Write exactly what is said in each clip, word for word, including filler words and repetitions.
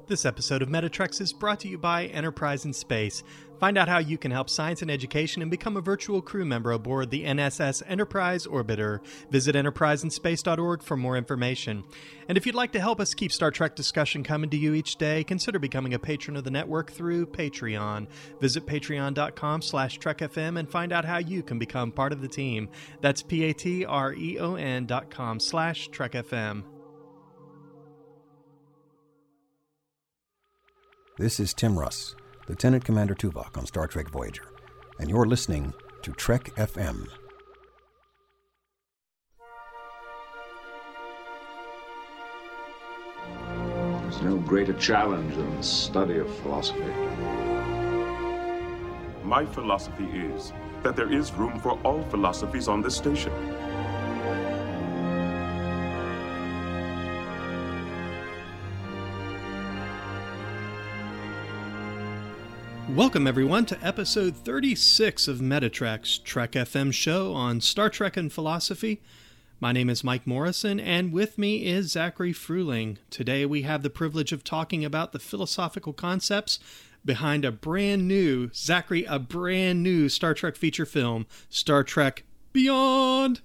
This episode of Metatrex is brought to you by Enterprise in Space. Find out how you can help science and education and become a virtual crew member aboard the N S S Enterprise Orbiter. Visit enterprise in space dot org for more information. And if you'd like to help us keep Star Trek discussion coming to you each day, consider becoming a patron of the network through Patreon. Visit patreon.com slash trekfm and find out how you can become part of the team. That's P-A-T-R-E-O-N dot com slash trekfm. This is Tim Russ, Lieutenant Commander Tuvok on Star Trek Voyager, and you're listening to Trek F M. There's no greater challenge than the study of philosophy. My philosophy is that there is room for all philosophies on this station. Welcome, everyone, to episode thirty-six of Metatrex, Trek F M show on Star Trek and philosophy. My name is Mike Morrison, and with me is Zachary Fruling. Today we have the privilege of talking about the philosophical concepts behind a brand new, Zachary, a brand new Star Trek feature film, Star Trek Beyond.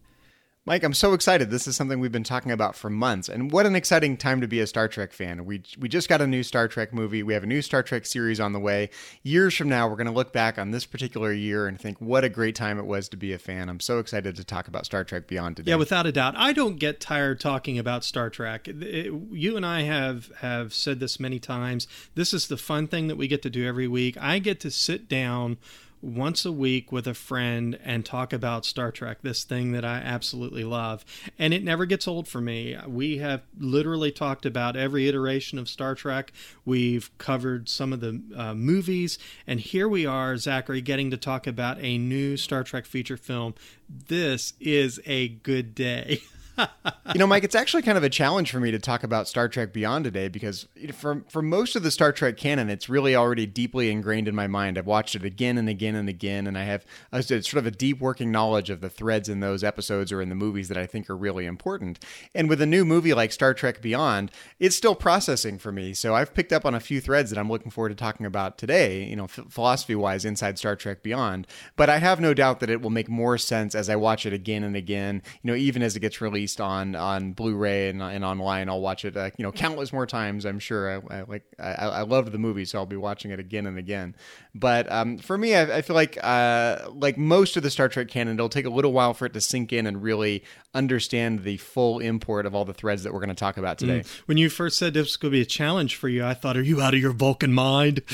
Mike, I'm so excited. This is something we've been talking about for months, and what an exciting time to be a Star Trek fan. We we just got a new Star Trek movie. We have a new Star Trek series on the way. Years from now, we're going to look back on this particular year and think what a great time it was to be a fan. I'm so excited to talk about Star Trek Beyond today. Yeah, without a doubt. I don't get tired talking about Star Trek. It, you and I have, have said this many times. This is the fun thing that we get to do every week. I get to sit down once a week with a friend and talk about Star Trek, this thing that I absolutely love. And it never gets old for me. We have literally talked about every iteration of Star Trek. We've covered some of the uh, movies. And here we are, Zachary, getting to talk about a new Star Trek feature film. This is a good day. You know, Mike, it's actually kind of a challenge for me to talk about Star Trek Beyond today because for, for most of the Star Trek canon, it's really already deeply ingrained in my mind. I've watched it again and again and again, and I have a, sort of a deep working knowledge of the threads in those episodes or in the movies that I think are really important. And with a new movie like Star Trek Beyond, it's still processing for me. So I've picked up on a few threads that I'm looking forward to talking about today, you know, f- philosophy-wise inside Star Trek Beyond. But I have no doubt that it will make more sense as I watch it again and again, you know, even as it gets released on on Blu-ray and, and online. I'll watch it, uh, you know, countless more times. I'm sure. I, I like. I, I loved the movie, so I'll be watching it again and again. But um, for me, I, I feel like uh, like most of the Star Trek canon, it'll take a little while for it to sink in and really understand the full import of all the threads that we're going to talk about today. Mm. When you first said this was going to be a challenge for you, I thought, are you out of your Vulcan mind?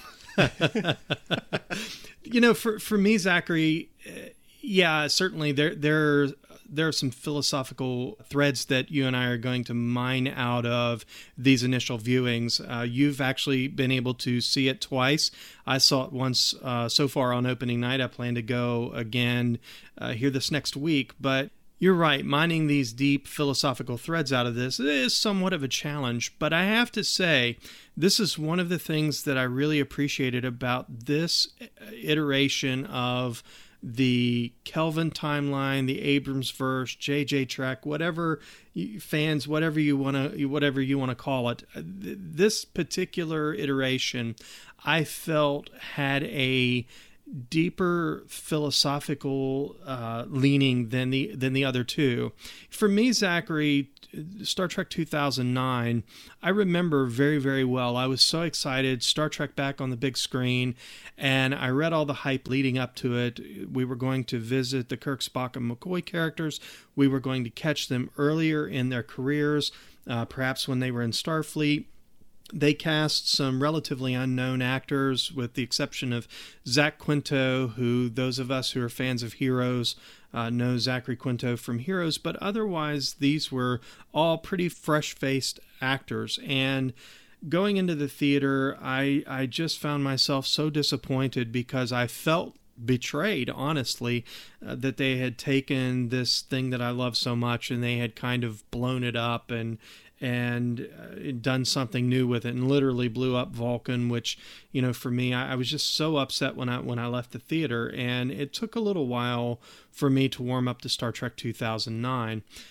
You know, for for me, Zachary, yeah, certainly there there. There are some philosophical threads that you and I are going to mine out of these initial viewings. Uh, you've actually been able to see it twice. I saw it once uh, so far on opening night. I plan to go again uh, here this next week. But you're right, mining these deep philosophical threads out of this is somewhat of a challenge. But I have to say, this is one of the things that I really appreciated about this iteration of the Kelvin timeline, the Abrams verse, J J Trek, whatever you, fans, whatever you want to, whatever you want to call it. This particular iteration, I felt had a deeper philosophical uh, leaning than the than the other two. For me, Zachary, Star Trek two thousand nine, I remember very, very well. I was so excited, Star Trek back on the big screen, and I read all the hype leading up to it. We were going to visit the Kirk, Spock, and McCoy characters. We were going to catch them earlier in their careers, uh, perhaps when they were in Starfleet. They cast some relatively unknown actors, with the exception of Zach Quinto, who those of us who are fans of Heroes uh, know Zachary Quinto from Heroes, but otherwise these were all pretty fresh-faced actors. And going into the theater, I, I just found myself so disappointed because I felt betrayed, honestly, uh, that they had taken this thing that I love so much and they had kind of blown it up and and uh, done something new with it, and literally blew up Vulcan, which, you know, for me, I, I was just so upset when I when I left the theater, and it took a little while for me to warm up to Star Trek two thousand nine.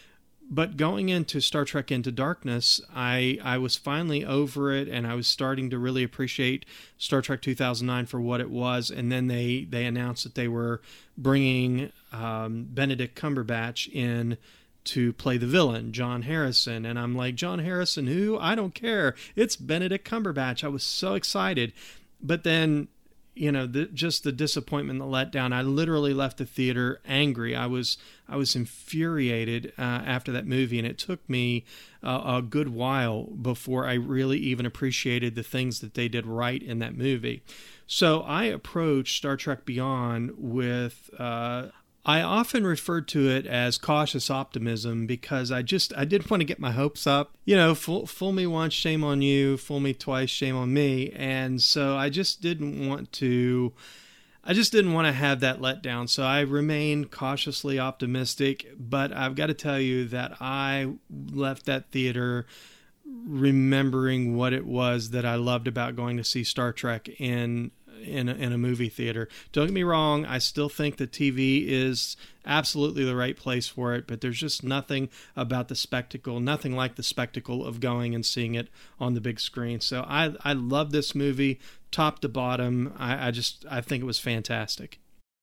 But going into Star Trek Into Darkness, I, I was finally over it, and I was starting to really appreciate Star Trek two thousand nine for what it was. And then they, they announced that they were bringing um, Benedict Cumberbatch in to play the villain, John Harrison. And I'm like, John Harrison, who? I don't care. It's Benedict Cumberbatch. I was so excited. But then, you know, the, just the disappointment, the letdown. I literally left the theater angry. I was I was infuriated uh, after that movie, and it took me uh, a good while before I really even appreciated the things that they did right in that movie. So I approached Star Trek Beyond with... Uh, I often referred to it as cautious optimism because I just, I didn't want to get my hopes up. You know, fool, fool me once, shame on you. Fool me twice, shame on me. And so I just didn't want to, I just didn't want to have that letdown. So I remained cautiously optimistic. But I've got to tell you that I left that theater remembering what it was that I loved about going to see Star Trek in in a, in a movie theater. Don't get me wrong, I still think the T V is absolutely the right place for it, but there's just nothing about the spectacle, nothing like the spectacle of going and seeing it on the big screen. So I I love this movie top to bottom. I, I just I think it was fantastic.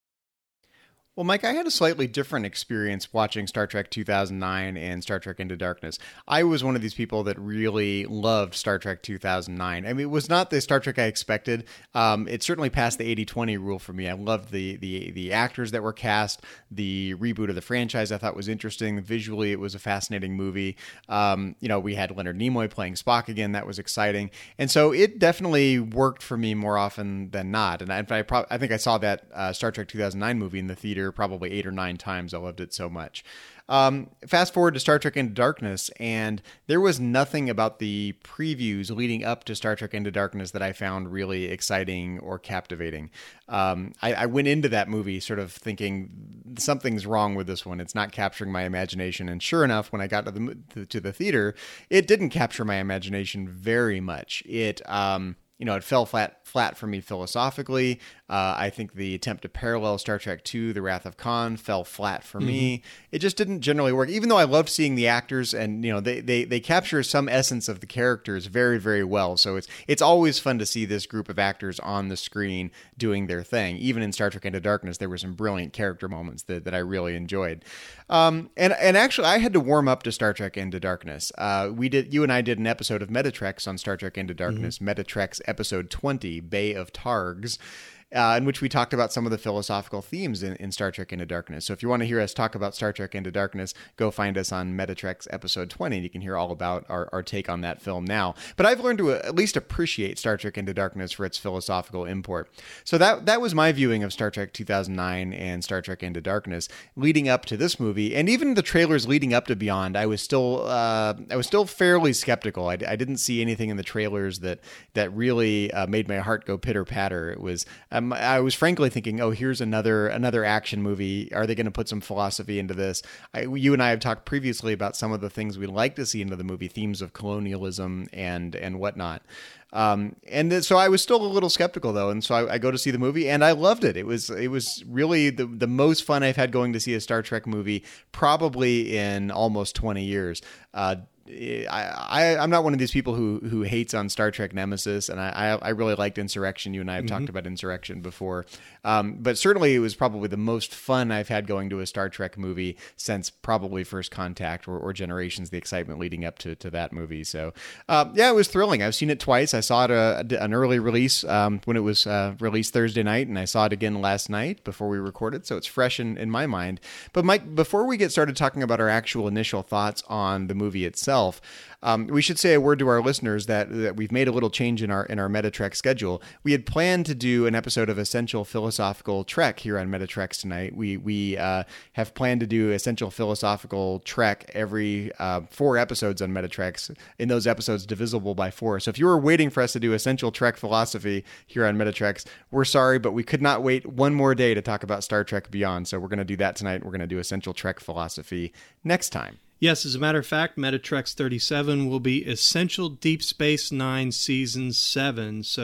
Well, Mike, I had a slightly different experience watching Star Trek two thousand nine and Star Trek Into Darkness. I was one of these people that really loved Star Trek two thousand nine. I mean, it was not the Star Trek I expected. Um, it certainly passed the eighty twenty rule for me. I loved the, the the actors that were cast. The reboot of the franchise I thought was interesting. Visually, it was a fascinating movie. Um, you know, we had Leonard Nimoy playing Spock again. That was exciting. And so it definitely worked for me more often than not. And I, I, pro- I think I saw that uh, Star Trek two thousand nine movie in the theater probably eight or nine times. I loved it so much. Um, fast forward to Star Trek Into Darkness, and there was nothing about the previews leading up to Star Trek Into Darkness that I found really exciting or captivating. Um, I, I went into that movie sort of thinking something's wrong with this one. It's not capturing my imagination. And sure enough, when I got to the to the theater, it didn't capture my imagination very much. It um, you know, it fell flat flat for me philosophically. Uh, I think the attempt to parallel Star Trek two, The Wrath of Khan, fell flat for mm-hmm. me. It just didn't generally work, even though I loved seeing the actors, and you know, they, they they capture some essence of the characters very, very well. So it's it's always fun to see this group of actors on the screen doing their thing. Even in Star Trek Into Darkness, there were some brilliant character moments that, that I really enjoyed. Um, and and actually, I had to warm up to Star Trek Into Darkness. Uh, we did, you and I did an episode of Metatrex on Star Trek Into Darkness, mm-hmm. Metatrex episode twenty, Bay of Targs. Uh, in which we talked about some of the philosophical themes in, in Star Trek Into Darkness. So if you want to hear us talk about Star Trek Into Darkness, go find us on Metatrex episode twenty, and you can hear all about our, our take on that film now. But I've learned to at least appreciate Star Trek Into Darkness for its philosophical import. So that that was my viewing of Star Trek two thousand nine and Star Trek Into Darkness leading up to this movie, and even the trailers leading up to Beyond. I was still uh, I was still fairly skeptical. I, I didn't see anything in the trailers that that really uh, made my heart go pitter patter. It was um, I was frankly thinking, oh, here's another another action movie. Are they going to put some philosophy into this? I, you and I have talked previously about some of the things we'd like to see into the movie, themes of colonialism and and whatnot. Um, and th- so I was still a little skeptical, though, and so I, I go to see the movie, and I loved it. It was it was really the the most fun I've had going to see a Star Trek movie probably in almost twenty years. Uh, I, I, I'm not one of these people who, who hates on Star Trek Nemesis, and I, I, I really liked Insurrection. You and I have mm-hmm. talked about Insurrection before. Um, but certainly it was probably the most fun I've had going to a Star Trek movie since probably First Contact or, or Generations, the excitement leading up to, to that movie. So, uh, yeah, it was thrilling. I've seen it twice. I saw it a, an early release um, when it was uh, released Thursday night, and I saw it again last night before we recorded, so it's fresh in, in my mind. But Mike, before we get started talking about our actual initial thoughts on the movie itself, Um, we should say a word to our listeners that, that we've made a little change in our in our Metatrex schedule. We had planned to do an episode of Essential Philosophical Trek here on Metatrex tonight. We we uh, have planned to do Essential Philosophical Trek every uh, four episodes on Metatrex, in those episodes divisible by four. So if you were waiting for us to do Essential Trek Philosophy here on Metatrex, we're sorry, but we could not wait one more day to talk about Star Trek Beyond. So we're going to do that tonight. We're going to do Essential Trek Philosophy next time. Yes, as a matter of fact, Metatrex thirty-seven will be Essential Deep Space Nine Season seven, so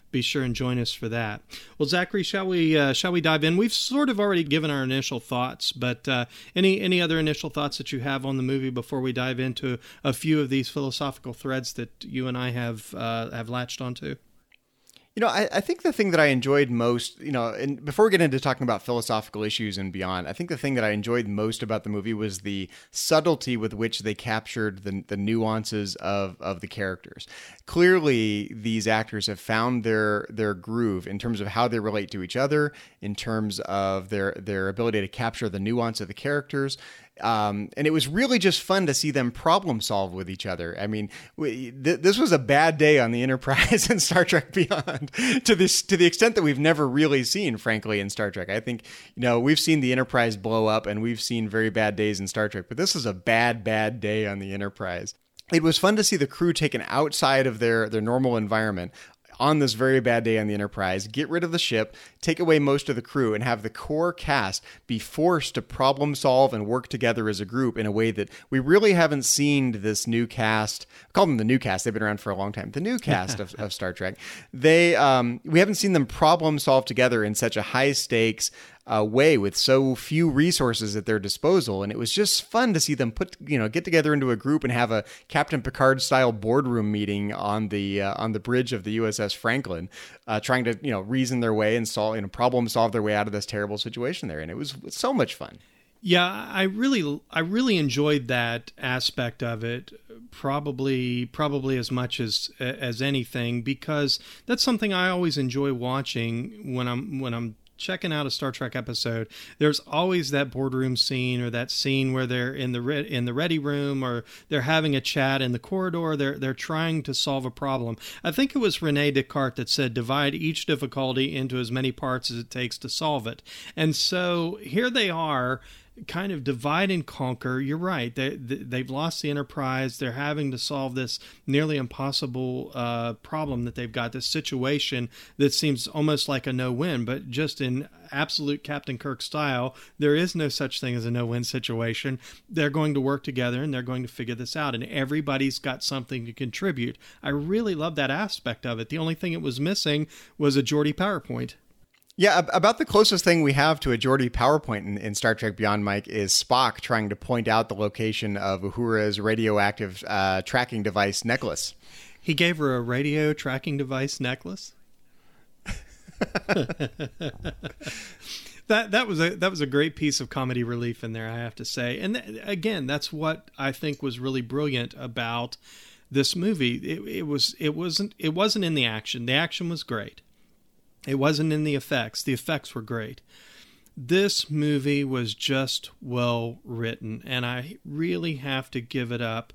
be sure and join us for that. Well, Zachary, shall we uh, shall we dive in? We've sort of already given our initial thoughts, but uh, any any other initial thoughts that you have on the movie before we dive into a few of these philosophical threads that you and I have uh, have latched onto? You know, I, I think the thing that I enjoyed most, you know, and before we get into talking about philosophical issues and beyond, I think the thing that I enjoyed most about the movie was the subtlety with which they captured the, the nuances of, of the characters. Clearly, these actors have found their their groove in terms of how they relate to each other, in terms of their their ability to capture the nuance of the characters. Um, and it was really just fun to see them problem solve with each other. I mean, we, th- this was a bad day on the Enterprise in Star Trek Beyond to this, to the extent that we've never really seen, frankly, in Star Trek. I think, you know, we've seen the Enterprise blow up and we've seen very bad days in Star Trek, but this is a bad, bad day on the Enterprise. It was fun to see the crew taken outside of their, their normal environment on this very bad day on the Enterprise, get rid of the ship, take away most of the crew, and have the core cast be forced to problem solve and work together as a group in a way that we really haven't seen this new cast. I call them the new cast. They've been around for a long time. The new cast of, of Star Trek. They um, we haven't seen them problem solve together in such a high stakes Uh, way with so few resources at their disposal. And it was just fun to see them put, you know, get together into a group and have a Captain Picard style boardroom meeting on the uh, on the bridge of the U S S Franklin, uh, trying to, you know, reason their way and solve, you know, problem solve their way out of this terrible situation there. And it was so much fun. Yeah, I really, I really enjoyed that aspect of it, probably, probably as much as as anything, because that's something I always enjoy watching when I'm when I'm checking out a Star Trek episode. There's always that boardroom scene, or that scene where they're in the re- in the ready room, or they're having a chat in the corridor. They're they're trying to solve a problem. I think it was Rene Descartes that said, "Divide each difficulty into as many parts as it takes to solve it." And so here they are, kind of divide and conquer. You're right. They, they've lost the Enterprise. They're having to solve this nearly impossible uh, problem that they've got, this situation that seems almost like a no-win, but just in absolute Captain Kirk style, there is no such thing as a no-win situation. They're going to work together and they're going to figure this out, and everybody's got something to contribute. I really love that aspect of it. The only thing it was missing was a Geordi PowerPoint. Yeah, about the closest thing we have to a Geordi PowerPoint in, in Star Trek Beyond, Mike, is Spock trying to point out the location of Uhura's radioactive uh, tracking device necklace. He gave her a radio tracking device necklace? that that was a that was a great piece of comedy relief in there, I have to say. And th- again, that's what I think was really brilliant about this movie. It, it was it wasn't it wasn't in the action. The action was great. It wasn't in the effects. The effects were great. This movie was just well written, and I really have to give it up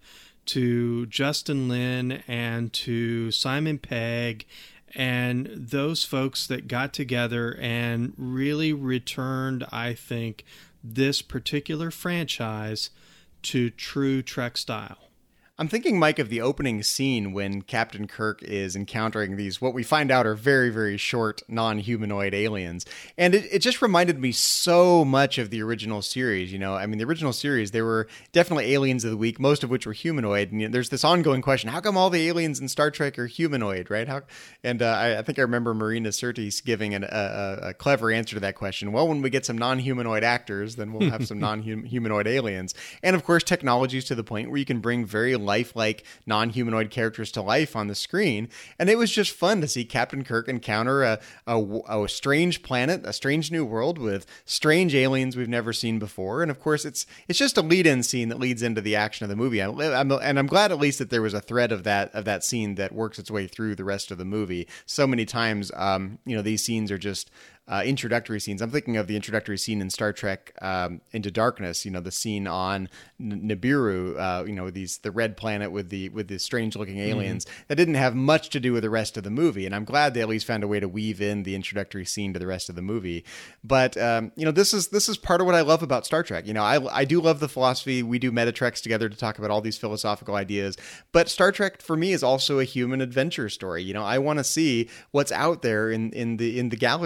to Justin Lin and to Simon Pegg and those folks that got together and really returned, I think, this particular franchise to true Trek style. I'm thinking, Mike, of the opening scene when Captain Kirk is encountering these, what we find out are very, very short, non-humanoid aliens. And it, it just reminded me so much of the original series. You know, I mean, the original series, they were definitely aliens of the week, most of which were humanoid. And you know, there's this ongoing question, how come all the aliens in Star Trek are humanoid, right? How? And uh, I, I think I remember Marina Sirtis giving an, a, a clever answer to that question. Well, when we get some non-humanoid actors, then we'll have some non-humanoid aliens. And of course, technology is to the point where you can bring very lifelike non-humanoid characters to life on the screen. And it was just fun to see Captain Kirk encounter a, a, a strange planet, a strange new world with strange aliens we've never seen before. And of course, it's it's just a lead-in scene that leads into the action of the movie. I'm, I'm, and I'm glad at least that there was a thread of that of that scene that works its way through the rest of the movie. So many times, um, you know, these scenes are just Uh, introductory scenes. I'm thinking of the introductory scene in Star Trek um, Into Darkness. You know, the scene on N- Nibiru. Uh, you know, these the red planet with the with the strange looking aliens mm-hmm. that didn't have much to do with the rest of the movie. And I'm glad they at least found a way to weave in the introductory scene to the rest of the movie. But um, you know, this is this is part of what I love about Star Trek. You know, I I do love the philosophy. We do Metatreks together to talk about all these philosophical ideas. But Star Trek for me is also a human adventure story. You know, I want to see what's out there in in the in the galaxy that we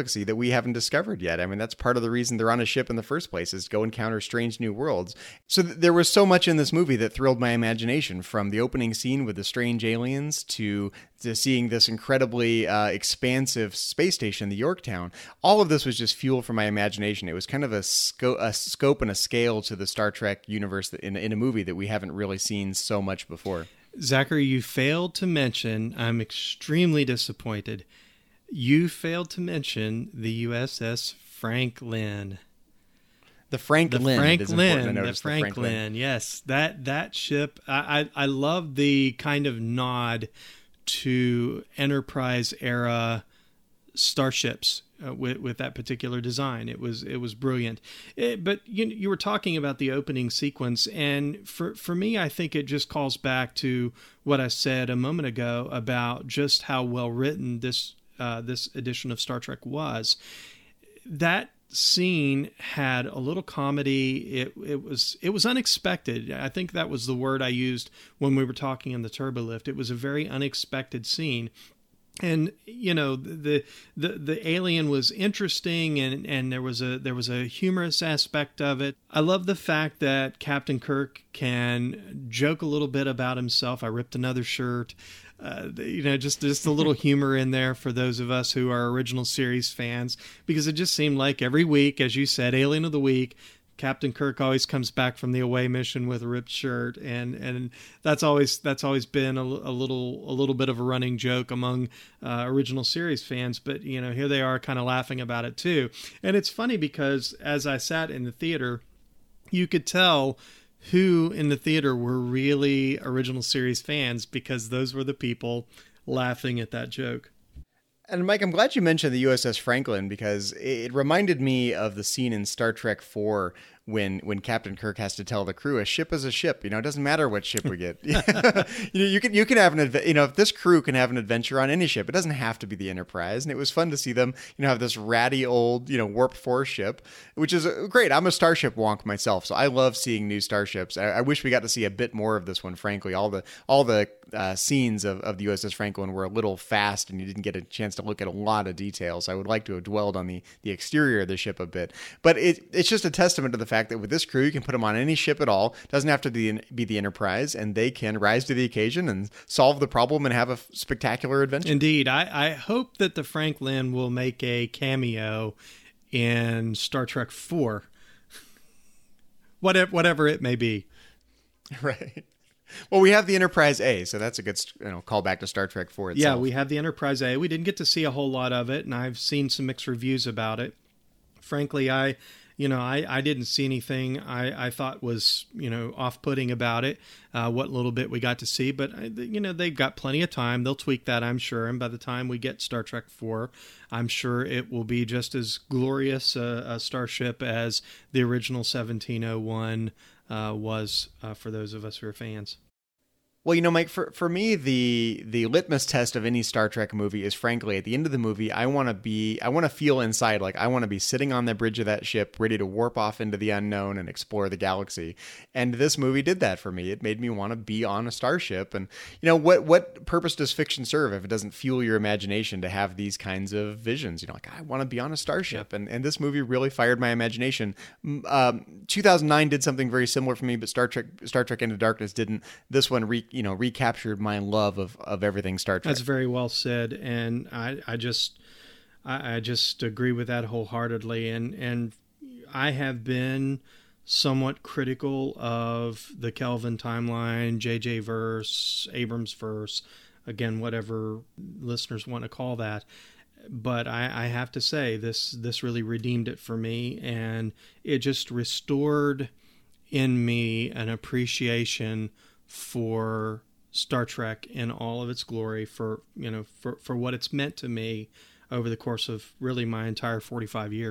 we haven't discovered yet. I mean, that's part of the reason they're on a ship in the first place, is to go encounter strange new worlds. So th- there was so much in this movie that thrilled my imagination, from the opening scene with the strange aliens to, to seeing this incredibly uh, expansive space station, the Yorktown. All of this was just fuel for my imagination. It was kind of a, sco- a scope and a scale to the Star Trek universe in, in a movie that we haven't really seen so much before. Zachary, you failed to mention, I'm extremely disappointed, you failed to mention the U S S Franklin. The Franklin. The Franklin. The the Franklin. Franklin. Yes, that that ship. I, I I love the kind of nod to Enterprise era starships uh, with with that particular design. It was it was brilliant. It, but you you were talking about the opening sequence, and for for me, I think it just calls back to what I said a moment ago about just how well written this uh, this edition of Star Trek was. That scene had a little comedy. It it was it was unexpected. I think that was the word I used when we were talking in the turbolift. It was a very unexpected scene. And you know, the the the alien was interesting, and, and there was a there was a humorous aspect of it. I love the fact that Captain Kirk can joke a little bit about himself. I ripped another shirt. Uh, you know, just just a little humor in there for those of us who are original series fans, because it just seemed like every week, as you said, Alien of the Week, Captain Kirk always comes back from the away mission with a ripped shirt, and and that's always that's always been a, a little a little bit of a running joke among uh, original series fans. But you know, here they are, kind of laughing about it too. And it's funny because as I sat in the theater, you could tell who in the theater were really original series fans, because those were the people laughing at that joke. And Mike, I'm glad you mentioned the U S S Franklin, because it reminded me of the scene in Star Trek four when when Captain Kirk has to tell the crew, a ship is a ship. You know, it doesn't matter what ship we get. you know, you can you can have an adve- you know if this crew can have an adventure on any ship, it doesn't have to be the Enterprise. And it was fun to see them, you know, have this ratty old, you know, warp four ship, which is great. I'm a starship wonk myself, so I love seeing new starships. I, I wish we got to see a bit more of this one. Frankly, all the all the uh, scenes of, of the U S S Franklin were a little fast, and you didn't get a chance to look at a lot of details. I would like to have dwelled on the the exterior of the ship a bit, but it it's just a testament to the fact that with this crew, you can put them on any ship at all. It doesn't have to be, be the Enterprise, and they can rise to the occasion and solve the problem and have a spectacular adventure. Indeed. I, I hope that the Franklin will make a cameo in Star Trek four. whatever, whatever it may be. Right. Well, we have the Enterprise A, so that's a good you know callback to Star Trek four itself. Yeah, we have the Enterprise A. We didn't get to see a whole lot of it, and I've seen some mixed reviews about it. Frankly, I... You know, I, I didn't see anything I, I thought was, you know, off-putting about it, uh, what little bit we got to see. But, you know, they've got plenty of time. They'll tweak that, I'm sure. And by the time we get Star Trek four, I'm sure it will be just as glorious a, a starship as the original seventeen oh one uh, was uh, for those of us who are fans. Well, you know, Mike, for, for me, the the litmus test of any Star Trek movie is, frankly, at the end of the movie, I want to be, I want to feel inside, like I want to be sitting on the bridge of that ship, ready to warp off into the unknown and explore the galaxy. And this movie did that for me. It made me want to be on a starship. And, you know, what, what purpose does fiction serve if it doesn't fuel your imagination to have these kinds of visions? You know, like, I want to be on a starship. And, and this movie really fired my imagination. Um, two thousand nine did something very similar for me, but Star Trek, Star Trek Into Darkness didn't. This one, re, you know, recaptured my love of, of everything Star Trek. That's very well said, and I, I just I, I just agree with that wholeheartedly. And and I have been somewhat critical of the Kelvin timeline, J J verse, Abrams verse, again, whatever listeners want to call that. But I, I have to say, this this really redeemed it for me, and it just restored in me an appreciation for Star Trek in all of its glory, for you know for, for what it's meant to me over the course of really my entire forty-five years.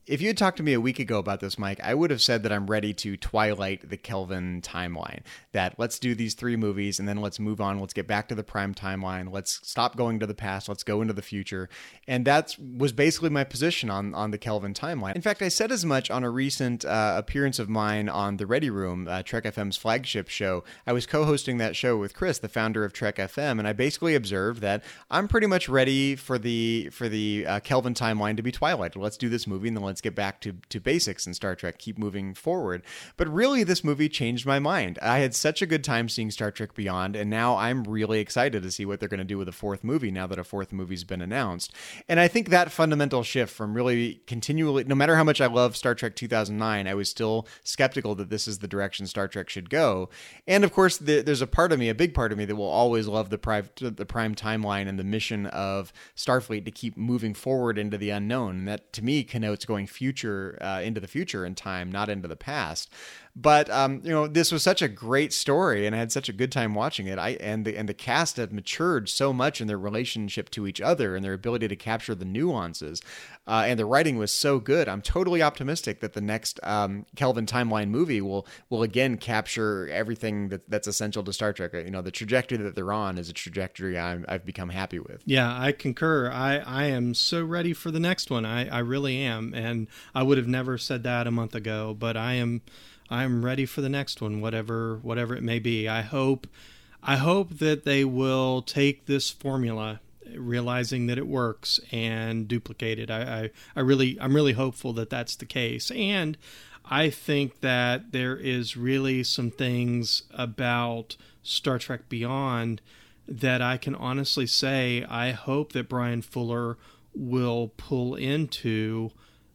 if you had talked to me a week ago about this, Mike, I would have said that I'm ready to twilight the Kelvin timeline. That let's do these three movies and then let's move on. Let's get back to the prime timeline. Let's stop going to the past. Let's go into the future. And that was basically my position on, on the Kelvin timeline. In fact, I said as much on a recent uh, appearance of mine on the Ready Room, uh, Trek F M's flagship show. I was co-hosting that show with Chris, the founder of Trek F M, and I basically observed that I'm pretty much ready for the for the uh, Kelvin timeline to be twilighted. Let's do this movie and then let's get back to, to basics in Star Trek, keep moving forward. But really, this movie changed my mind. I had such a good time seeing Star Trek Beyond, and now I'm really excited to see what they're going to do with a fourth movie now that a fourth movie's been announced. And I think that fundamental shift from really continually, no matter how much I love Star Trek two thousand nine, I was still skeptical that this is the direction Star Trek should go. And of course, the, there's a part of me, a big part of me, that will always love the prime, the prime timeline and the mission of Starfleet to keep moving forward into the unknown. And that, to me, connotes going future uh, into the future in time, not into the past. But um, you know, this was such a great story, and I had such a good time watching it. I and the and the cast have matured so much in their relationship to each other and their ability to capture the nuances. Uh, and the writing was so good. I'm totally optimistic that the next um, Kelvin timeline movie will will again capture everything that, that's essential to Star Trek. You know, the trajectory that they're on is a trajectory I'm, I've become happy with. Yeah, I concur. I, I am so ready for the next one. I, I really am, and I would have never said that a month ago. But I am. I'm ready for the next one, whatever whatever it may be. I hope I hope that they will take this formula, realizing that it works, and duplicate it. I, I, I really I'm really hopeful that that's the case. And I think that there is really some things about Star Trek Beyond that I can honestly say I hope that Bryan Fuller will pull into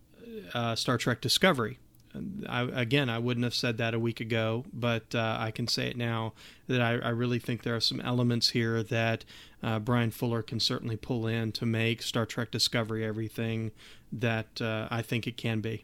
uh, Star Trek Discovery. I, again, I wouldn't have said that a week ago, but uh, I can say it now that I, I really think there are some elements here that uh, Bryan Fuller can certainly pull in to make Star Trek Discovery everything that uh, I think it can be.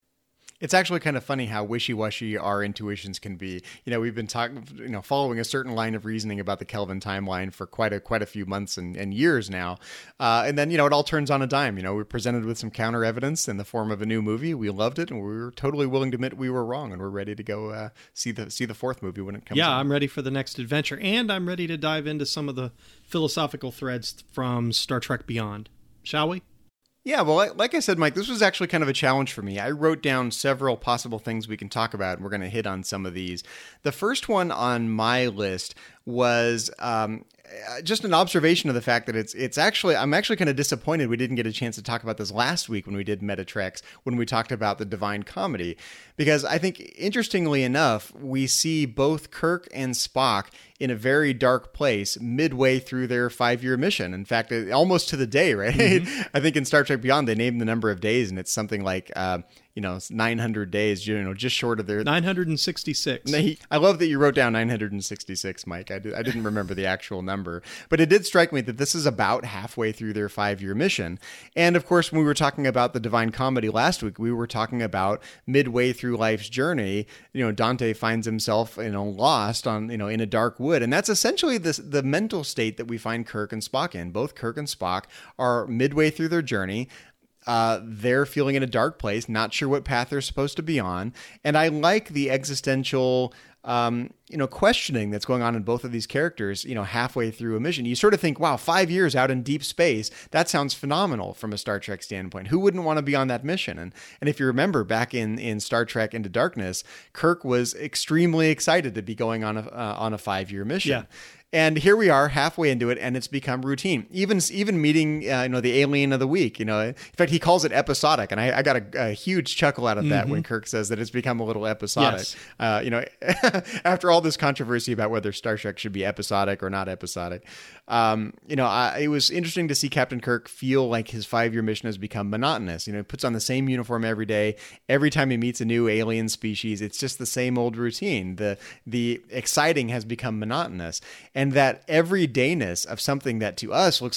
It's actually kind of funny how wishy-washy our intuitions can be. You know, we've been talking, you know, following a certain line of reasoning about the Kelvin timeline for quite a quite a few months and, and years now. Uh, and then, you know, it all turns on a dime. You know, we're presented with some counter evidence in the form of a new movie. We loved it, and we were totally willing to admit we were wrong, and we're ready to go uh, see the see the fourth movie when it comes Yeah, out. I'm ready for the next adventure, and I'm ready to dive into some of the philosophical threads from Star Trek Beyond. Shall we? Yeah, well, like, like I said, Mike, this was actually kind of a challenge for me. I wrote down several possible things we can talk about, and we're going to hit on some of these. The first one on my list was um, just an observation of the fact that it's it's actually, I'm actually kind of disappointed we didn't get a chance to talk about this last week when we did Metatreks, when we talked about the Divine Comedy. Because I think, interestingly enough, we see both Kirk and Spock in a very dark place midway through their five-year mission. In fact, almost to the day, right? Mm-hmm. I think in Star Trek Beyond, they named the number of days, and it's something like, uh, you know, nine hundred days, you know, just short of their... nine hundred sixty-six. I love that you wrote down nine hundred sixty-six, Mike. I, did, I didn't remember the actual number. But it did strike me that this is about halfway through their five-year mission. And, of course, when we were talking about the Divine Comedy last week, we were talking about midway through life's journey, you know, Dante finds himself, you know, lost on, you know, in a dark wood. And that's essentially the, the mental state that we find Kirk and Spock in. Both Kirk and Spock are midway through their journey. Uh, they're feeling in a dark place, not sure what path they're supposed to be on. And I like the existential, um, you know, questioning that's going on in both of these characters, you know, halfway through a mission. You sort of think, wow, five years out in deep space, that sounds phenomenal from a Star Trek standpoint. Who wouldn't want to be on that mission? And and if you remember back in, in Star Trek Into Darkness, Kirk was extremely excited to be going on a, uh, on a five-year mission. Yeah. And here we are halfway into it, and it's become routine. Even even meeting, uh, you know, the alien of the week. You know, in fact, he calls it episodic, and I, I got a, a huge chuckle out of that mm-hmm. when Kirk says that it's become a little episodic. Yes. Uh, you know, after all this controversy about whether Star Trek should be episodic or not episodic, um, you know, I, it was interesting to see Captain Kirk feel like his five-year mission has become monotonous. You know, he puts on the same uniform every day. Every time he meets a new alien species, it's just the same old routine. The the exciting has become monotonous. And that everydayness of something that to us looks like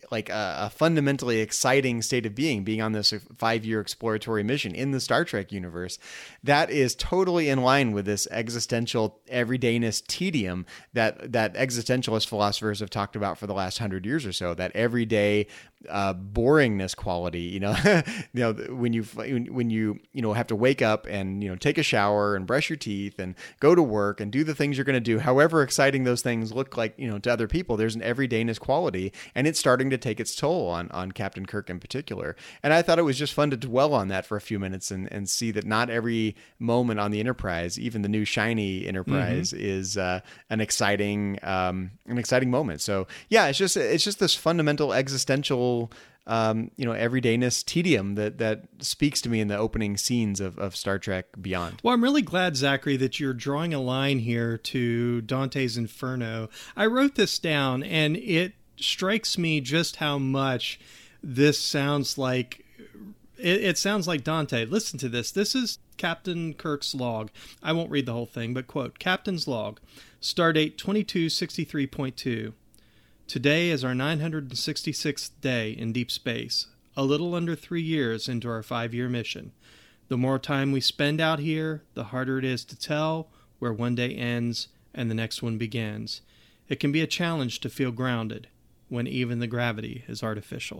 like a, a fundamentally exciting state of being, being on this five-year exploratory mission in the Star Trek universe, that is totally in line with this existential everydayness tedium that that existentialist philosophers have talked about for the last hundred years or so. That everyday uh, boringness quality, you know, you know, when you when you you know have to wake up and you know take a shower and brush your teeth and go to work and do the things you're going to do, however exciting those things look like, you know, to other people, there's an everydayness quality, and it's starting to take its toll on on Captain Kirk in particular. And I thought it was just fun to dwell on that for a few minutes and and see that not every moment on the Enterprise, even the new shiny Enterprise, mm-hmm. is uh, an exciting um, an exciting moment. So yeah, it's just it's just this fundamental existential Um, you know, everydayness tedium that, that speaks to me in the opening scenes of, of Star Trek Beyond. Well, I'm really glad, Zachary, that you're drawing a line here to Dante's Inferno. I wrote this down, and it strikes me just how much this sounds like, it, it sounds like Dante. Listen to this. This is Captain Kirk's log. I won't read the whole thing, but quote, Captain's log, stardate twenty-two sixty-three point two. Today is our nine hundred sixty-sixth day in deep space, a little under three years into our five-year mission. The more time we spend out here, the harder it is to tell where one day ends and the next one begins. It can be a challenge to feel grounded when even the gravity is artificial.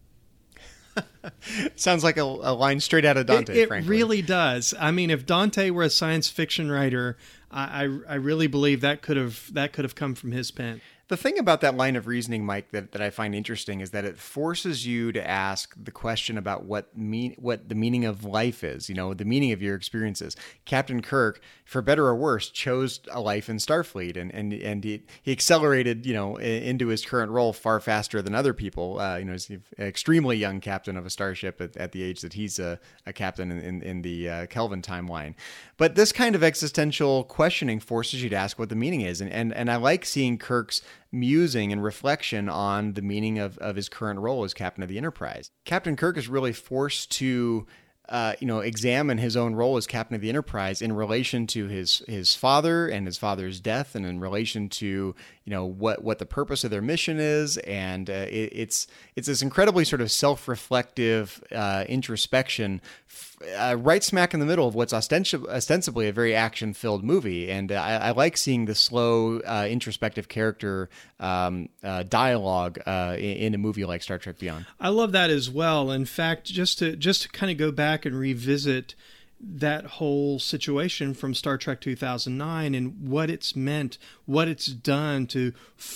Sounds like a, a line straight out of Dante, it, it frankly. really does. I mean, if Dante were a science fiction writer, I, I, I really believe that could have that could have come from his pen. The thing about that line of reasoning, Mike, that, that I find interesting is that it forces you to ask the question about what mean what the meaning of life is, you know, the meaning of your experiences. Captain Kirk, for better or worse, chose a life in Starfleet, and and, and he, he accelerated, you know, into his current role far faster than other people. Uh, you know, he's an extremely young captain of a starship at, at the age that he's a, a captain in, in, in the uh, Kelvin timeline. But this kind of existential questioning forces you to ask what the meaning is. And, and, and I like seeing Kirk's musing and reflection on the meaning of, of his current role as captain of the Enterprise. Captain Kirk is really forced to Uh, you know, examine his own role as captain of the Enterprise in relation to his his father and his father's death, and in relation to, you know, what what the purpose of their mission is, and uh, it, it's it's this incredibly sort of self-reflective uh, introspection, uh, right smack in the middle of what's ostensib- ostensibly a very action-filled movie. And uh, I, I like seeing the slow, uh, introspective character um, uh, dialogue uh, in, in a movie like Star Trek Beyond. I love that as well. In fact, just to just to kind of go back and revisit that whole situation from Star Trek two thousand nine and what it's meant, what it's done to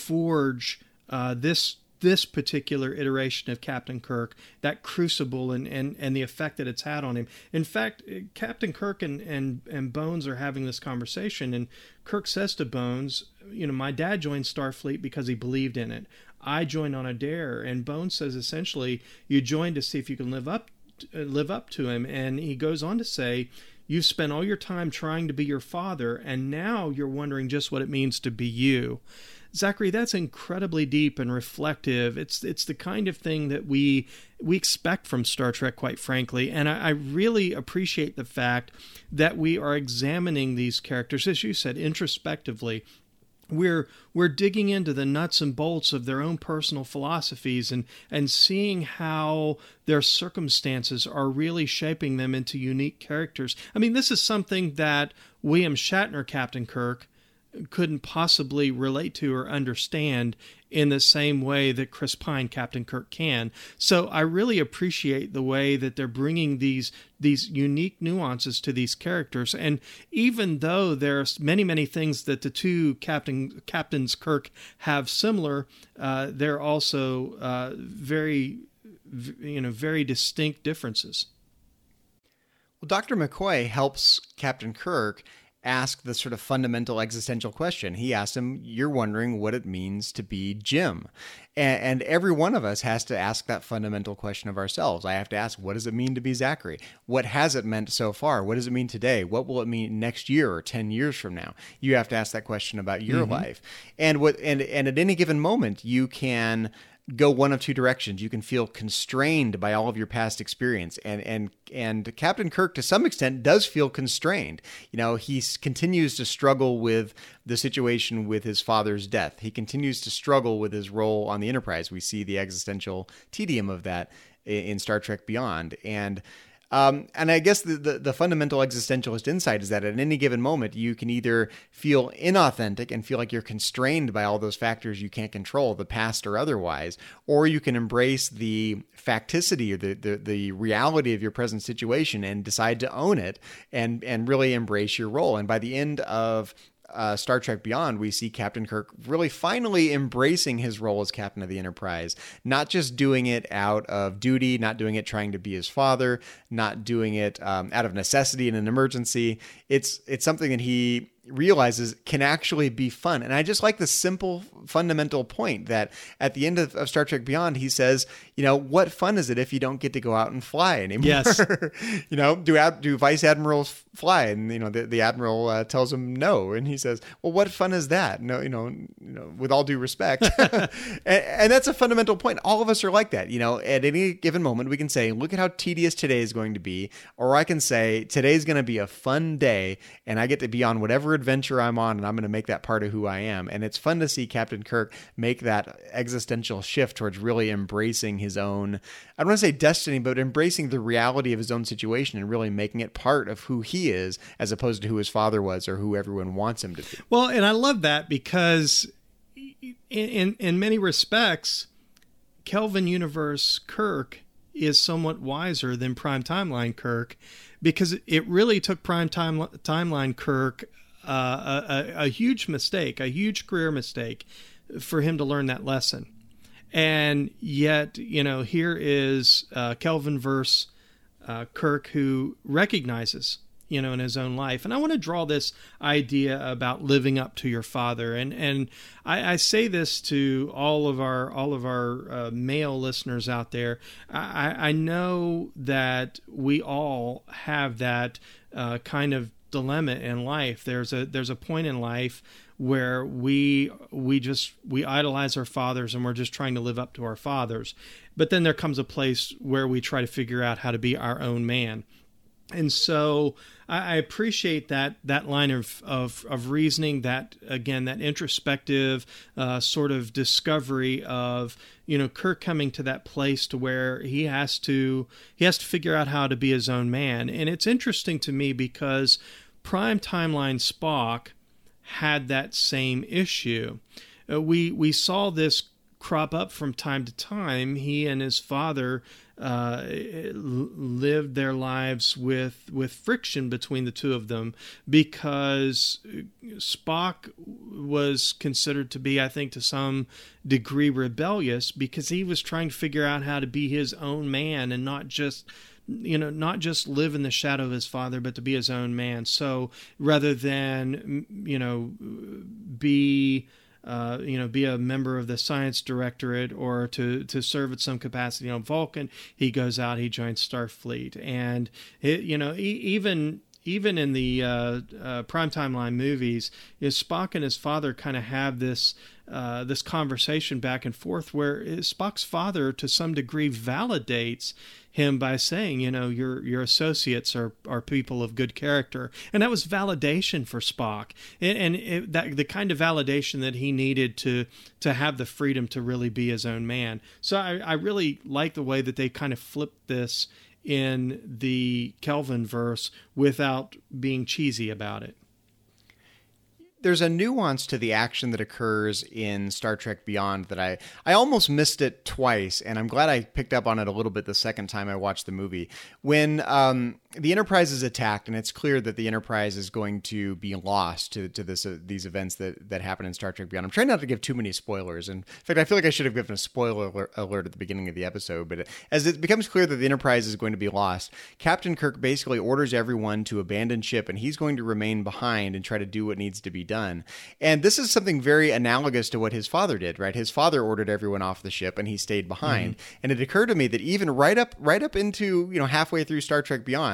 forge uh, this this particular iteration of Captain Kirk, that crucible and, and, and the effect that it's had on him. In fact, Captain Kirk and, and, and Bones are having this conversation, and Kirk says to Bones, you know, my dad joined Starfleet because he believed in it. I joined on a dare. And Bones says essentially, you joined to see if you can live up live up to him. And he goes on to say, you've spent all your time trying to be your father, and now you're wondering just what it means to be you. Zachary, that's incredibly deep and reflective. It's it's the kind of thing that we we expect from Star Trek, quite frankly. And I, I really appreciate the fact that we are examining these characters, as you said, introspectively. We're we're digging into the nuts and bolts of their own personal philosophies and, and seeing how their circumstances are really shaping them into unique characters. I mean, this is something that William Shatner, Captain Kirk, couldn't possibly relate to or understand in the same way that Chris Pine, Captain Kirk, can. So I really appreciate the way that they're bringing these these unique nuances to these characters. And even though there's many, many things that the two Captain Captains Kirk have similar, uh, they're also uh, very, you know, very distinct differences. Well, Doctor McCoy helps Captain Kirk ask the sort of fundamental existential question. He asked him, you're wondering what it means to be Jim. And, and every one of us has to ask that fundamental question of ourselves. I have to ask, what does it mean to be Zachary? What has it meant so far? What does it mean today? What will it mean next year or ten years from now? You have to ask that question about your mm-hmm. life. And what and, and at any given moment, you can go one of two directions. You can feel constrained by all of your past experience, and and and Captain Kirk, to some extent, does feel constrained. You know, he s- continues to struggle with the situation with his father's death. He continues to struggle with his role on the Enterprise. We see the existential tedium of that in, in Star Trek Beyond, and. Um, and I guess the, the, the fundamental existentialist insight is that at any given moment, you can either feel inauthentic and feel like you're constrained by all those factors you can't control, the past or otherwise, or you can embrace the facticity or the, the, the reality of your present situation and decide to own it and, and really embrace your role. And by the end of Uh, Star Trek Beyond, we see Captain Kirk really finally embracing his role as captain of the Enterprise, not just doing it out of duty, not doing it trying to be his father, not doing it um, out of necessity in an emergency. It's it's something that he realizes can actually be fun. And I just like the simple fundamental point that at the end of, of Star Trek Beyond, he says, you know, what fun is it if you don't get to go out and fly anymore? Yes. you know, do ad- do vice admirals fly? And, you know, the, the admiral uh, tells him no. And he says, well, what fun is that? No, you know, you know, with all due respect. and, and that's a fundamental point. All of us are like that. You know, at any given moment, we can say, look at how tedious today is going to be. Or I can say, today's going to be a fun day and I get to be on whatever adventure I'm on, and I'm going to make that part of who I am. And it's fun to see Captain Kirk make that existential shift towards really embracing his own, I don't want to say destiny, but embracing the reality of his own situation and really making it part of who he is, as opposed to who his father was or who everyone wants him to be. Well, and I love that because in in, in many respects, Kelvin Universe Kirk is somewhat wiser than Prime Timeline Kirk, because it really took Prime Time, Timeline Kirk uh, a, a, a huge mistake, a huge career mistake, for him to learn that lesson. And yet, you know, here is uh, Kelvinverse uh, Kirk, who recognizes, you know, in his own life. And I want to draw this idea about living up to your father. And and I, I say this to all of our all of our uh, male listeners out there. I, I know that we all have that uh, kind of dilemma in life. There's a there's a point in life where we we just we idolize our fathers and we're just trying to live up to our fathers. But then there comes a place where we try to figure out how to be our own man. And so I appreciate that that line of, of, of reasoning, that, again, that introspective uh, sort of discovery of, you know, Kirk coming to that place to where he has to he has to figure out how to be his own man. And it's interesting to me because Prime Timeline Spock had that same issue. Uh, we we saw this crop up from time to time. He and his father uh, lived their lives with with friction between the two of them, because Spock was considered to be, I think, to some degree rebellious, because he was trying to figure out how to be his own man and not just you know, not just live in the shadow of his father, but to be his own man. So rather than, you know, be, uh, you know, be a member of the science directorate or to, to serve at some capacity on Vulcan, he goes out, he joins Starfleet. And, it, you know, e- even... Even in the uh, uh, Prime Timeline movies, you know, Spock and his father kind of have this uh, this conversation back and forth where Spock's father, to some degree, validates him by saying, you know, your your associates are, are people of good character. And that was validation for Spock. And, and it, that the kind of validation that he needed to to have the freedom to really be his own man. So I, I really like the way that they kind of flipped this in the Kelvinverse without being cheesy about it. There's a nuance to the action that occurs in Star Trek Beyond that I, I almost missed it twice, and I'm glad I picked up on it a little bit the second time I watched the movie. When um, the Enterprise is attacked, and it's clear that the Enterprise is going to be lost to, to this uh, these events that, that happen in Star Trek Beyond. I'm trying not to give too many spoilers. And in fact, I feel like I should have given a spoiler alert, alert at the beginning of the episode. But as it becomes clear that the Enterprise is going to be lost, Captain Kirk basically orders everyone to abandon ship, and he's going to remain behind and try to do what needs to be done. And this is something very analogous to what his father did, right? His father ordered everyone off the ship, and he stayed behind. Mm-hmm. And it occurred to me that even right up right up into, you know, halfway through Star Trek Beyond,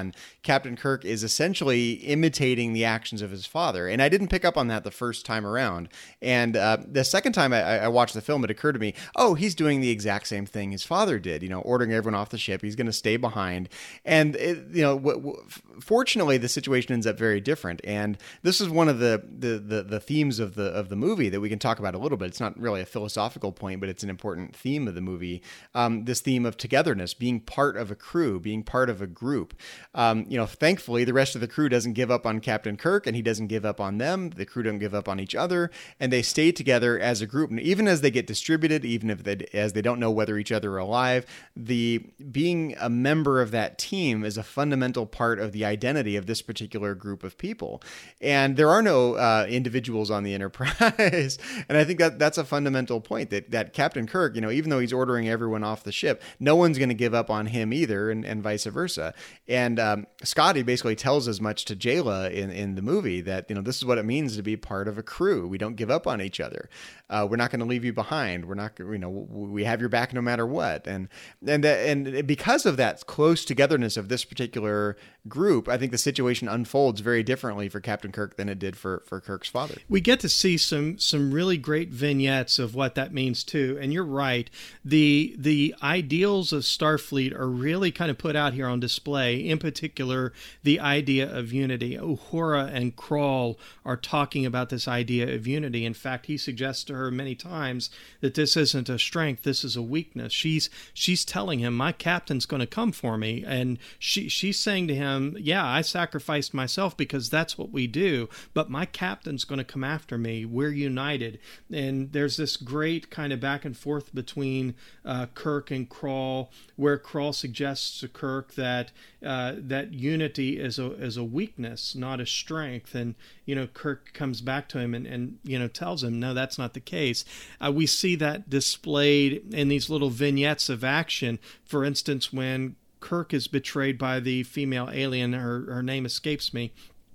Beyond, Captain Kirk is essentially imitating the actions of his father. And I didn't pick up on that the first time around. And uh, the second time I, I watched the film, it occurred to me, oh, he's doing the exact same thing his father did, you know, ordering everyone off the ship. He's going to stay behind. And, it, you know, w- w- fortunately, the situation ends up very different. And this is one of the, the, the, the themes of the, of the movie that we can talk about a little bit. It's not really a philosophical point, but it's an important theme of the movie. Um, this theme of togetherness, being part of a crew, being part of a group. Um, you know, thankfully, the rest of the crew doesn't give up on Captain Kirk, and he doesn't give up on them. The crew don't give up on each other, and they stay together as a group. And even as they get distributed, even if they, as they don't know whether each other are alive, the being a member of that team is a fundamental part of the identity of this particular group of people. And there are no uh, individuals on the Enterprise, and I think that that's a fundamental point, that that Captain Kirk, you know, even though he's ordering everyone off the ship, no one's going to give up on him either, and, and vice versa. And um, Scotty basically tells as much to Jayla in, in the movie, that, you know, this is what it means to be part of a crew. We don't give up on each other. Uh, we're not going to leave you behind. We're not, you know, we have your back no matter what. And and and because of that close togetherness of this particular group, I think the situation unfolds very differently for Captain Kirk than it did for, for Kirk's father. We get to see some some really great vignettes of what that means too. And you're right, the the ideals of Starfleet are really kind of put out here on display. In particular, the idea of unity. Uhura and Krall are talking about this idea of unity. In fact, he suggests to her many times that this isn't a strength, this is a weakness. She's she's telling him, my captain's going to come for me. And she she's saying to him, yeah, I sacrificed myself because that's what we do, but my captain's going to come after me. We're united. And there's this great kind of back and forth between uh, Kirk and Krall, where Krall suggests to Kirk that uh, that unity is a is a weakness, not a strength. And, you know, Kirk comes back to him and, and you know, tells him, no, that's not the case. Uh, we see that displayed in these little vignettes of action. For instance, when Kirk is betrayed by the female alien, her, her name escapes me,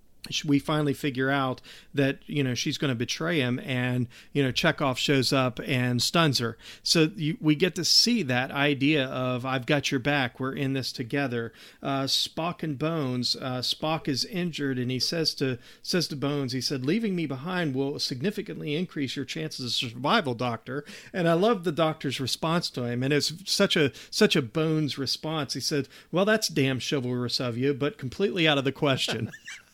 we finally figure out that, you know, she's going to betray him, and, you know, Chekhov shows up and stuns her. So you, we get to see that idea of, I've got your back, we're in this together. Uh, Spock and Bones, uh, Spock is injured, and he says to says to Bones, he said, leaving me behind will significantly increase your chances of survival, Doctor. And I love the Doctor's response to him, and it's such a such a Bones response. He said, well, that's damn chivalrous of you, but completely out of the question.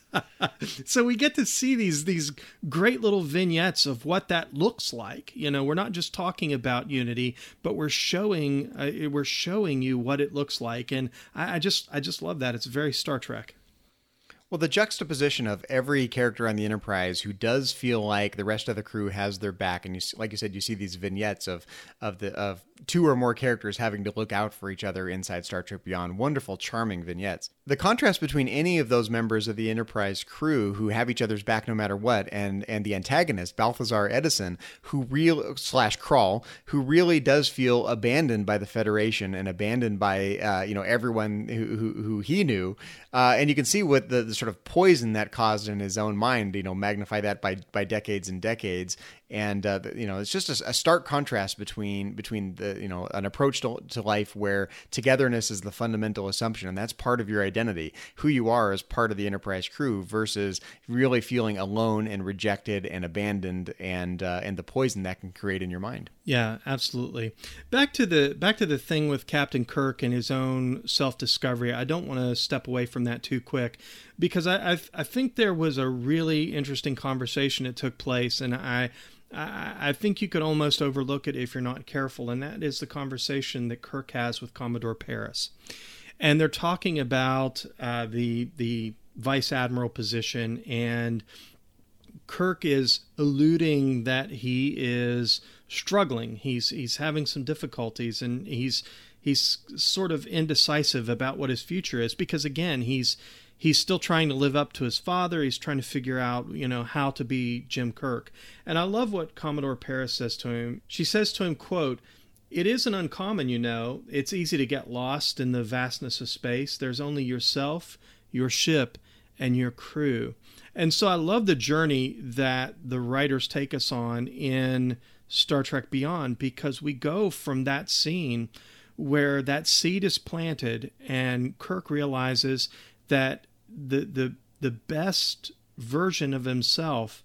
So we get to see these these great little vignettes of what that looks like. You know, we're not just talking about unity, but we're showing uh, we're showing you what it looks like, and I, I just I just love that. It's very Star Trek. Well, the juxtaposition of every character on the Enterprise who does feel like the rest of the crew has their back, and you, like you said, you see these vignettes of of the of two or more characters having to look out for each other inside Star Trek Beyond. Wonderful, charming vignettes. The contrast between any of those members of the Enterprise crew who have each other's back no matter what, and and the antagonist, Balthazar Edison, who real slash Krall, who really does feel abandoned by the Federation and abandoned by uh, you know everyone who who, who he knew, uh, and you can see what the, the sort of poison that caused in his own mind. You know, magnify that by by decades and decades. And, uh, you know, it's just a, a stark contrast between between the, you know, an approach to, to life where togetherness is the fundamental assumption, and that's part of your identity, who you are as part of the Enterprise crew, versus really feeling alone and rejected and abandoned, and uh, and the poison that can create in your mind. Yeah, absolutely. Back to the back to the thing with Captain Kirk and his own self-discovery. I don't want to step away from that too quick, because I I, I think there was a really interesting conversation that took place, and I. I think you could almost overlook it if you're not careful, and that is the conversation that Kirk has with Commodore Paris. And they're talking about uh, the the vice admiral position, and Kirk is alluding that he is struggling. He's he's having some difficulties, and he's he's sort of indecisive about what his future is, because again, he's He's still trying to live up to his father. He's trying to figure out, you know, how to be Jim Kirk. And I love what Commodore Paris says to him. She says to him, quote, "It isn't uncommon, you know. It's easy to get lost in the vastness of space. There's only yourself, your ship, and your crew." And so I love the journey that the writers take us on in Star Trek Beyond, because we go from that scene where that seed is planted and Kirk realizes that the the the best version of himself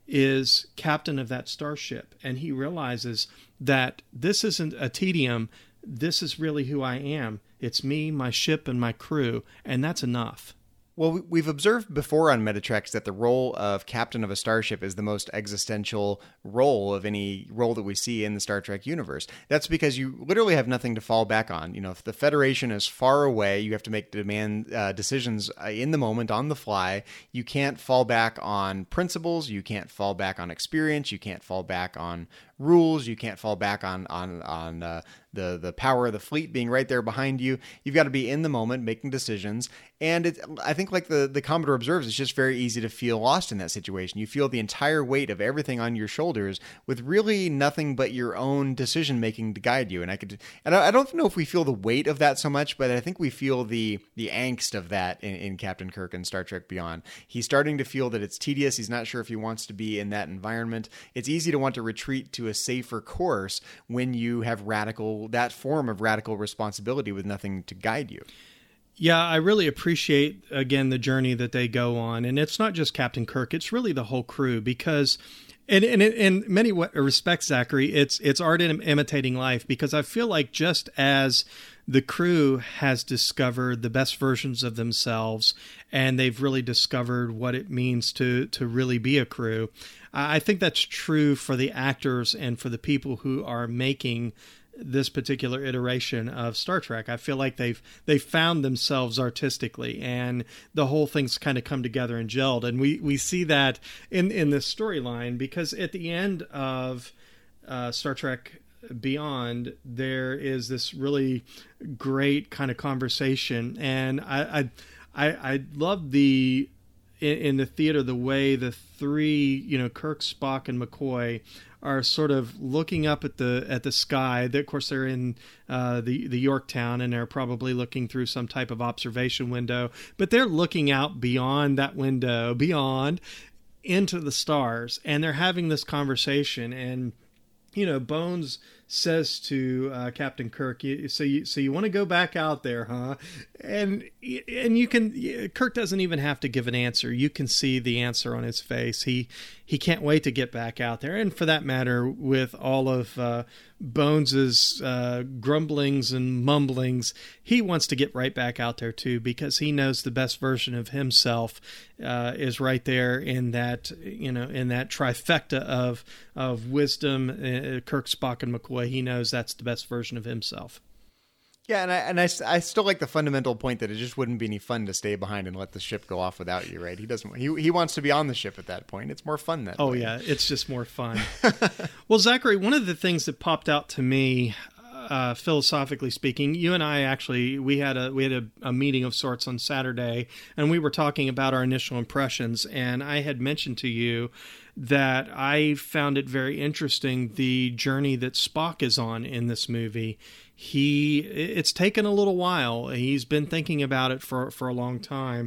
is captain of that starship, and he realizes that this isn't a tedium. This is really who I am. It's me, my ship, and my crew, and that's enough. Well, we've observed before on Metatrex that the role of captain of a starship is the most existential role of any role that we see in the Star Trek universe. That's because you literally have nothing to fall back on. You know, if the Federation is far away, you have to make demand uh, decisions in the moment, on the fly. You can't fall back on principles. You can't fall back on experience. You can't fall back on rules. You can't fall back on on on uh, the the power of the fleet being right there behind you. You've got to be in the moment, making decisions. And it, I think, like the the Commodore observes, it's just very easy to feel lost in that situation. You feel the entire weight of everything on your shoulders, with really nothing but your own decision making to guide you. And I could, and I don't know if we feel the weight of that so much, but I think we feel the the angst of that in, in Captain Kirk and Star Trek Beyond. He's starting to feel that it's tedious. He's not sure if he wants to be in that environment. It's easy to want to retreat to a safer course when you have radical, that form of radical responsibility with nothing to guide you. Yeah, I really appreciate, again, the journey that they go on. And it's not just Captain Kirk, it's really the whole crew, because in, in, in many respects, Zachary, it's, it's art imitating life, because I feel like just as the crew has discovered the best versions of themselves, and they've really discovered what it means to, to really be a crew, I think that's true for the actors and for the people who are making this particular iteration of Star Trek. I feel like they've they found themselves artistically, and the whole thing's kind of come together and gelled. And we, we see that in, in this storyline, because at the end of uh, Star Trek Beyond, there is this really great kind of conversation, and I I I, I love the in, in the theater the way the three, you know, Kirk, Spock, and McCoy are sort of looking up at the at the sky. They, of course, they're in uh, the the Yorktown, and they're probably looking through some type of observation window. But they're looking out beyond that window, beyond into the stars, and they're having this conversation. And you know, Bones says to uh, Captain Kirk, "So you so you want to go back out there, huh?" And and you can Kirk doesn't even have to give an answer. You can see the answer on his face. He he can't wait to get back out there. And for that matter, with all of uh, Bones's uh, grumblings and mumblings, he wants to get right back out there too, because he knows the best version of himself uh, is right there in that you know in that trifecta of of wisdom. Uh, Kirk, Spock, and McCoy. He knows that's the best version of himself. Yeah, and I and I, I still like the fundamental point that it just wouldn't be any fun to stay behind and let the ship go off without you, right? He doesn't. He he wants to be on the ship at that point. It's more fun that oh, way. Oh yeah, it's just more fun. Well, Zachary, one of the things that popped out to me, uh, philosophically speaking, you and I actually we had a we had a, a meeting of sorts on Saturday, and we were talking about our initial impressions, and I had mentioned to you that I found it very interesting, the journey that Spock is on in this movie. He, it's taken a little while. He's been thinking about it for, for a long time.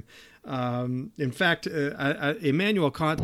Um, in fact, uh, I, I, Immanuel Kant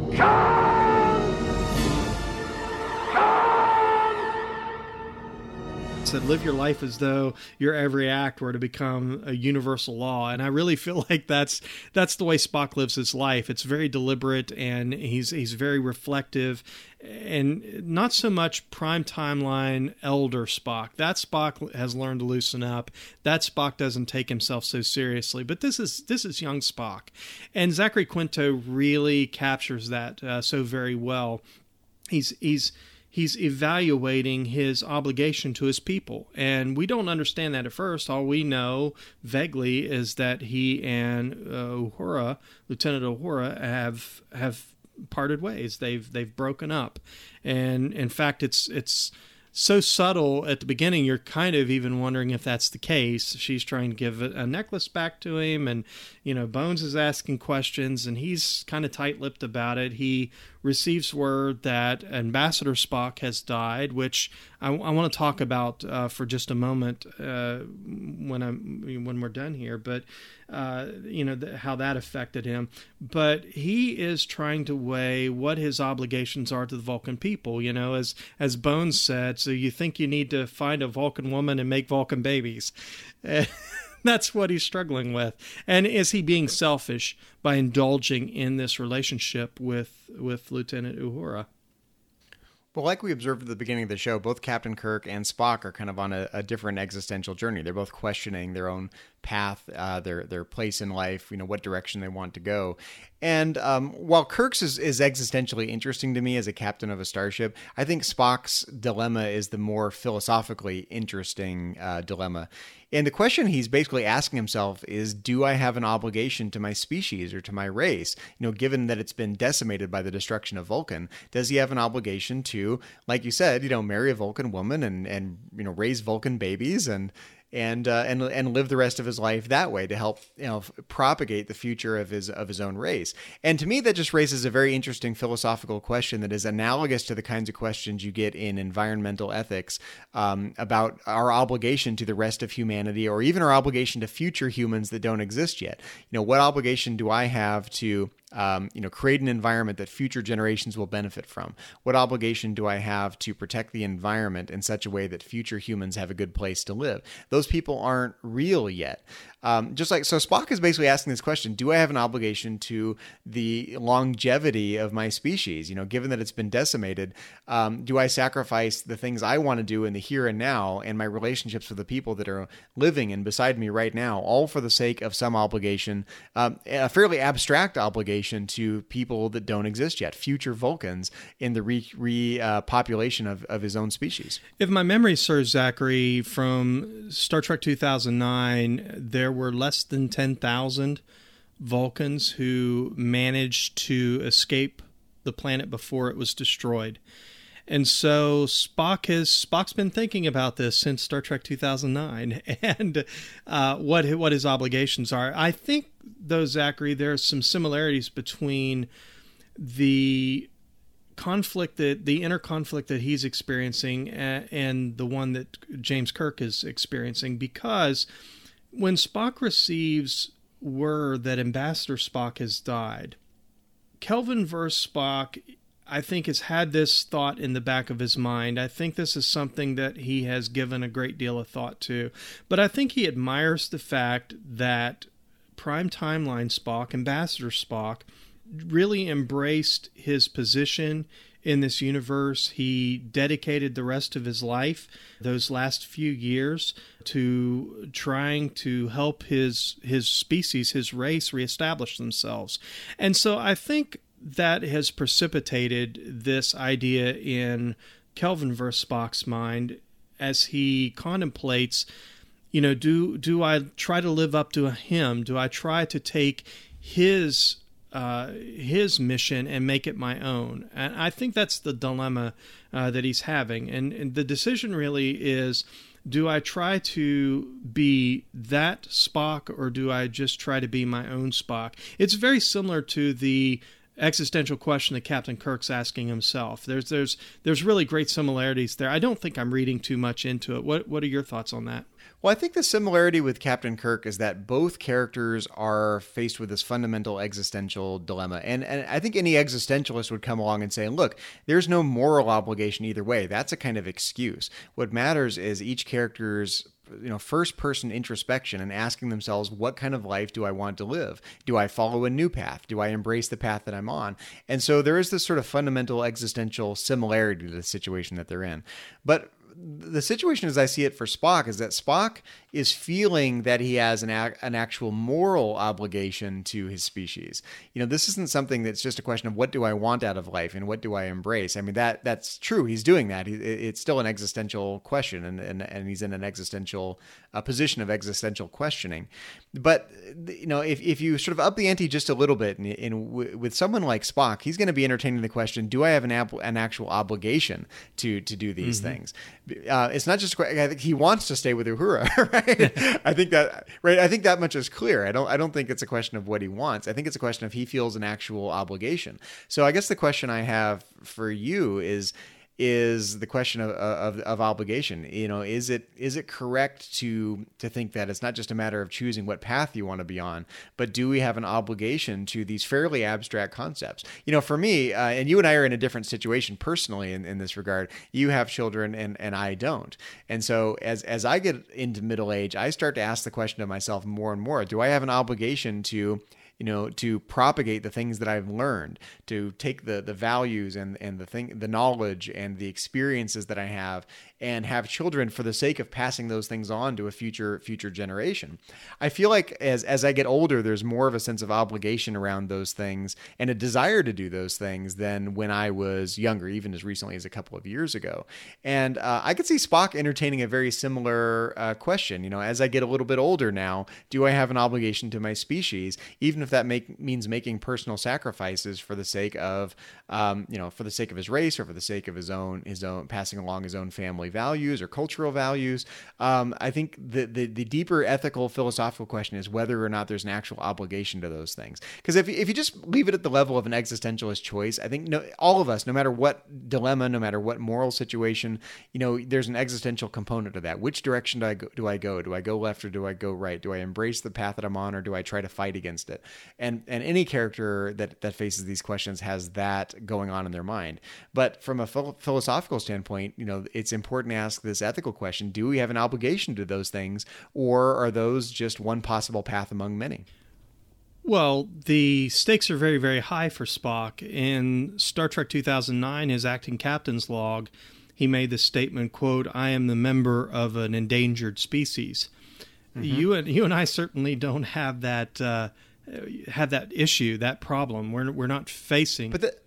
said, live your life as though your every act were to become a universal law. And I really feel like that's that's the way Spock lives his life. It's very deliberate, and he's he's very reflective, and not so much prime timeline elder Spock. That Spock has learned to loosen up. That Spock doesn't take himself so seriously. But this is this is young Spock, and Zachary Quinto really captures that uh, so very well. He's he's He's evaluating his obligation to his people. And we don't understand that at first. All we know vaguely is that he and uh, Uhura, Lieutenant Uhura, have have parted ways. They've they've broken up. And in fact, it's it's so subtle at the beginning, you're kind of even wondering if that's the case. She's trying to give a necklace back to him, and you know, Bones is asking questions, and he's kind of tight-lipped about it. He receives word that Ambassador Spock has died, which I, I want to talk about uh, for just a moment uh, when I'm when we're done here. But uh, you know th- how that affected him. But he is trying to weigh what his obligations are to the Vulcan people. You know, as as Bones said, so you think you need to find a Vulcan woman and make Vulcan babies. That's what he's struggling with. And is he being selfish by indulging in this relationship with with Lieutenant Uhura? Well, like we observed at the beginning of the show, both Captain Kirk and Spock are kind of on a, a different existential journey. They're both questioning their own path, uh, their their place in life, you know, what direction they want to go. And um, while Kirk's is, is existentially interesting to me as a captain of a starship, I think Spock's dilemma is the more philosophically interesting uh, dilemma. And the question he's basically asking himself is, do I have an obligation to my species or to my race? You know, given that it's been decimated by the destruction of Vulcan, does he have an obligation to, like you said, you know, marry a Vulcan woman and, and you know, raise Vulcan babies and and uh, and and live the rest of his life that way to help, you know, propagate the future of his of his own race? And to me, that just raises a very interesting philosophical question that is analogous to the kinds of questions you get in environmental ethics um, about our obligation to the rest of humanity, or even our obligation to future humans that don't exist yet. You know, what obligation do I have to Um, you know, create an environment that future generations will benefit from? What obligation do I have to protect the environment in such a way that future humans have a good place to live? Those people aren't real yet. Um, just like, so Spock is basically asking this question, do I have an obligation to the longevity of my species? You know, given that it's been decimated, um, do I sacrifice the things I want to do in the here and now and my relationships with the people that are living and beside me right now, all for the sake of some obligation, um, a fairly abstract obligation to people that don't exist yet, future Vulcans in the re, re uh, population of, of his own species? If my memory serves, Zachary, from Star Trek two thousand nine, there were less than ten thousand Vulcans who managed to escape the planet before it was destroyed. And so Spock has Spock's been thinking about this since Star Trek two thousand nine and uh, what what his obligations are. I think, though, Zachary, there are some similarities between the conflict that the inner conflict that he's experiencing and, and the one that James Kirk is experiencing, because when Spock receives word that Ambassador Spock has died, Kelvin verse Spock, I think, has had this thought in the back of his mind. I think this is something that he has given a great deal of thought to. But I think he admires the fact that Prime Timeline Spock, Ambassador Spock, really embraced his position in this universe. He dedicated the rest of his life, those last few years, to trying to help his his species, his race, reestablish themselves. And so I think that has precipitated this idea in Kelvin verse Spock's mind as he contemplates, you know, do do I try to live up to him? Do I try to take his uh, his mission and make it my own? And I think that's the dilemma uh, that he's having. And, and the decision really is, do I try to be that Spock, or do I just try to be my own Spock? It's very similar to the existential question that Captain Kirk's asking himself. There's there's there's really great similarities there. I don't think I'm reading too much into it. What what are your thoughts on that? Well, I think the similarity with Captain Kirk is that both characters are faced with this fundamental existential dilemma. And, and I think any existentialist would come along and say, look, there's no moral obligation either way. That's a kind of excuse. What matters is each character's you know, first person introspection and asking themselves, what kind of life do I want to live? Do I follow a new path? Do I embrace the path that I'm on? And so there is this sort of fundamental existential similarity to the situation that they're in. But the situation as I see it for Spock is that Spock is feeling that he has an ac- an actual moral obligation to his species. You know, this isn't something that's just a question of what do I want out of life and what do I embrace? I mean, that that's true. He's doing that. He, it's still an existential question, and, and, and he's in an existential uh, position of existential questioning. But, you know, if, if you sort of up the ante just a little bit, in, in with someone like Spock, he's going to be entertaining the question, do I have an, ab- an actual obligation to, to do these mm-hmm. things? Uh, it's not just, I think he wants to stay with Uhura, right? I think that, right. I think that much is clear. I don't, I don't think it's a question of what he wants. I think it's a question of he feels an actual obligation. So I guess the question I have for you is, is the question of, of, of obligation. You know, is it is it correct to to think that it's not just a matter of choosing what path you want to be on, but do we have an obligation to these fairly abstract concepts? You know, for me, uh, and you and I are in a different situation personally in, in this regard. You have children and, and I don't. And so as, as I get into middle age, I start to ask the question to myself more and more, do I have an obligation to you know, to propagate the things that I've learned, to take the the values and, and the thing, the knowledge and the experiences that I have, and have children for the sake of passing those things on to a future future generation. I feel like as as I get older, there's more of a sense of obligation around those things and a desire to do those things than when I was younger, even as recently as a couple of years ago. And uh, I could see Spock entertaining a very similar uh, question. You know, as I get a little bit older now, do I have an obligation to my species, even if that make, means making personal sacrifices for the sake of, um, you know, for the sake of his race or for the sake of his own, his own passing along his own family values or cultural values. Um, I think the, the the deeper ethical philosophical question is whether or not there's an actual obligation to those things. Because if if you just leave it at the level of an existentialist choice, I think no, all of us, no matter what dilemma, no matter what moral situation, you know, there's an existential component to that. Which direction do I go? Do I go? Do I go left or do I go right? Do I embrace the path that I'm on or do I try to fight against it? And and any character that that faces these questions has that going on in their mind. But from a phil- philosophical standpoint, you know, it's important to ask this ethical question: do we have an obligation to those things, or are those just one possible path among many? Well, the stakes are very, very high for Spock. In Star Trek two thousand nine, his acting captain's log, he made the statement, quote, "I am the member of an endangered species." Mm-hmm. You and you and I certainly don't have that uh, have that issue, that problem. We're we're not facing. But the-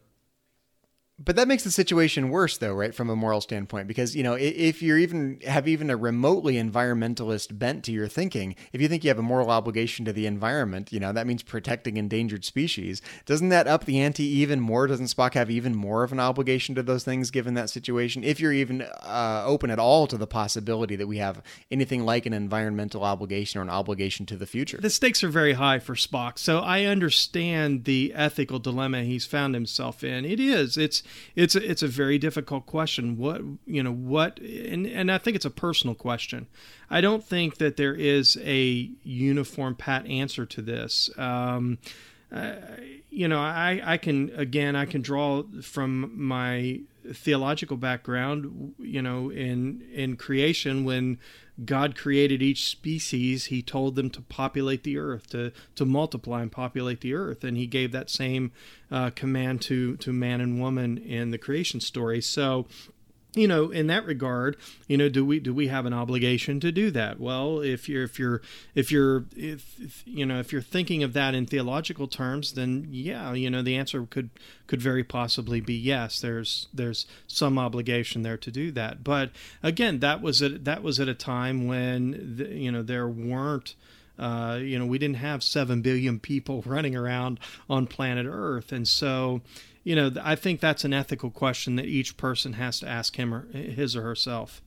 But that makes the situation worse, though, right, from a moral standpoint, because, you know, if you're even have even a remotely environmentalist bent to your thinking, if you think you have a moral obligation to the environment, you know, that means protecting endangered species. Doesn't that up the ante even more? Doesn't Spock have even more of an obligation to those things given that situation? If you're even uh, open at all to the possibility that we have anything like an environmental obligation or an obligation to the future. The stakes are very high for Spock, so I understand the ethical dilemma he's found himself in. It is. It's It's a, it's a very difficult question. What, you know, what, and, and I think it's a personal question. I don't think that there is a uniform pat answer to this. Um, uh, you know, I, I can, again, I can draw from my theological background, you know, in, in creation. When God created each species, he told them to populate the earth, to, to multiply and populate the earth. And he gave that same uh, command to, to man and woman in the creation story. So, you know, in that regard, you know, do we do we have an obligation to do that? Well, if you're if you're if you're if, if you know if you're thinking of that in theological terms, then yeah, you know, the answer could could very possibly be yes. There's there's some obligation there to do that. But again, that was at that was at a time when the, you know there weren't. Uh, you know, we didn't have seven billion people running around on planet Earth, and so. You know, I think that's an ethical question that each person has to ask him or his or herself.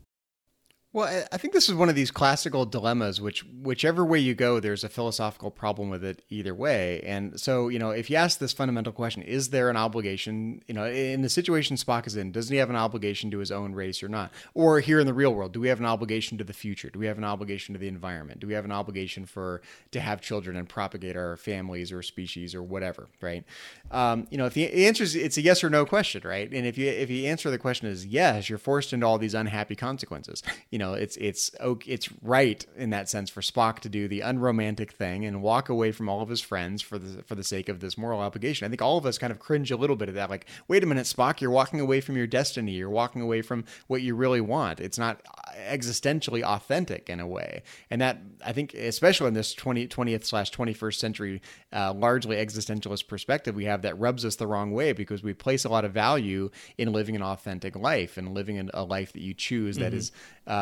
Well, I think this is one of these classical dilemmas, which whichever way you go, there's a philosophical problem with it either way. And so, you know, if you ask this fundamental question, is there an obligation, you know, in the situation Spock is in, doesn't he have an obligation to his own race or not? Or here in the real world, do we have an obligation to the future? Do we have an obligation to the environment? Do we have an obligation for to have children and propagate our families or species or whatever, right? Um, you know, if the answer is, it's a yes or no question, right? And if you if you answer the question is yes, you're forced into all these unhappy consequences. You know, it's it's it's right in that sense for Spock to do the unromantic thing and walk away from all of his friends for the for the sake of this moral obligation. I think all of us kind of cringe a little bit at that. Like, wait a minute, Spock, you're walking away from your destiny. You're walking away from what you really want. It's not existentially authentic in a way. And that, I think, especially in this twentieth slash twenty-first century, uh, largely existentialist perspective, we have that rubs us the wrong way because we place a lot of value in living an authentic life and living a life that you choose that mm-hmm. is uh,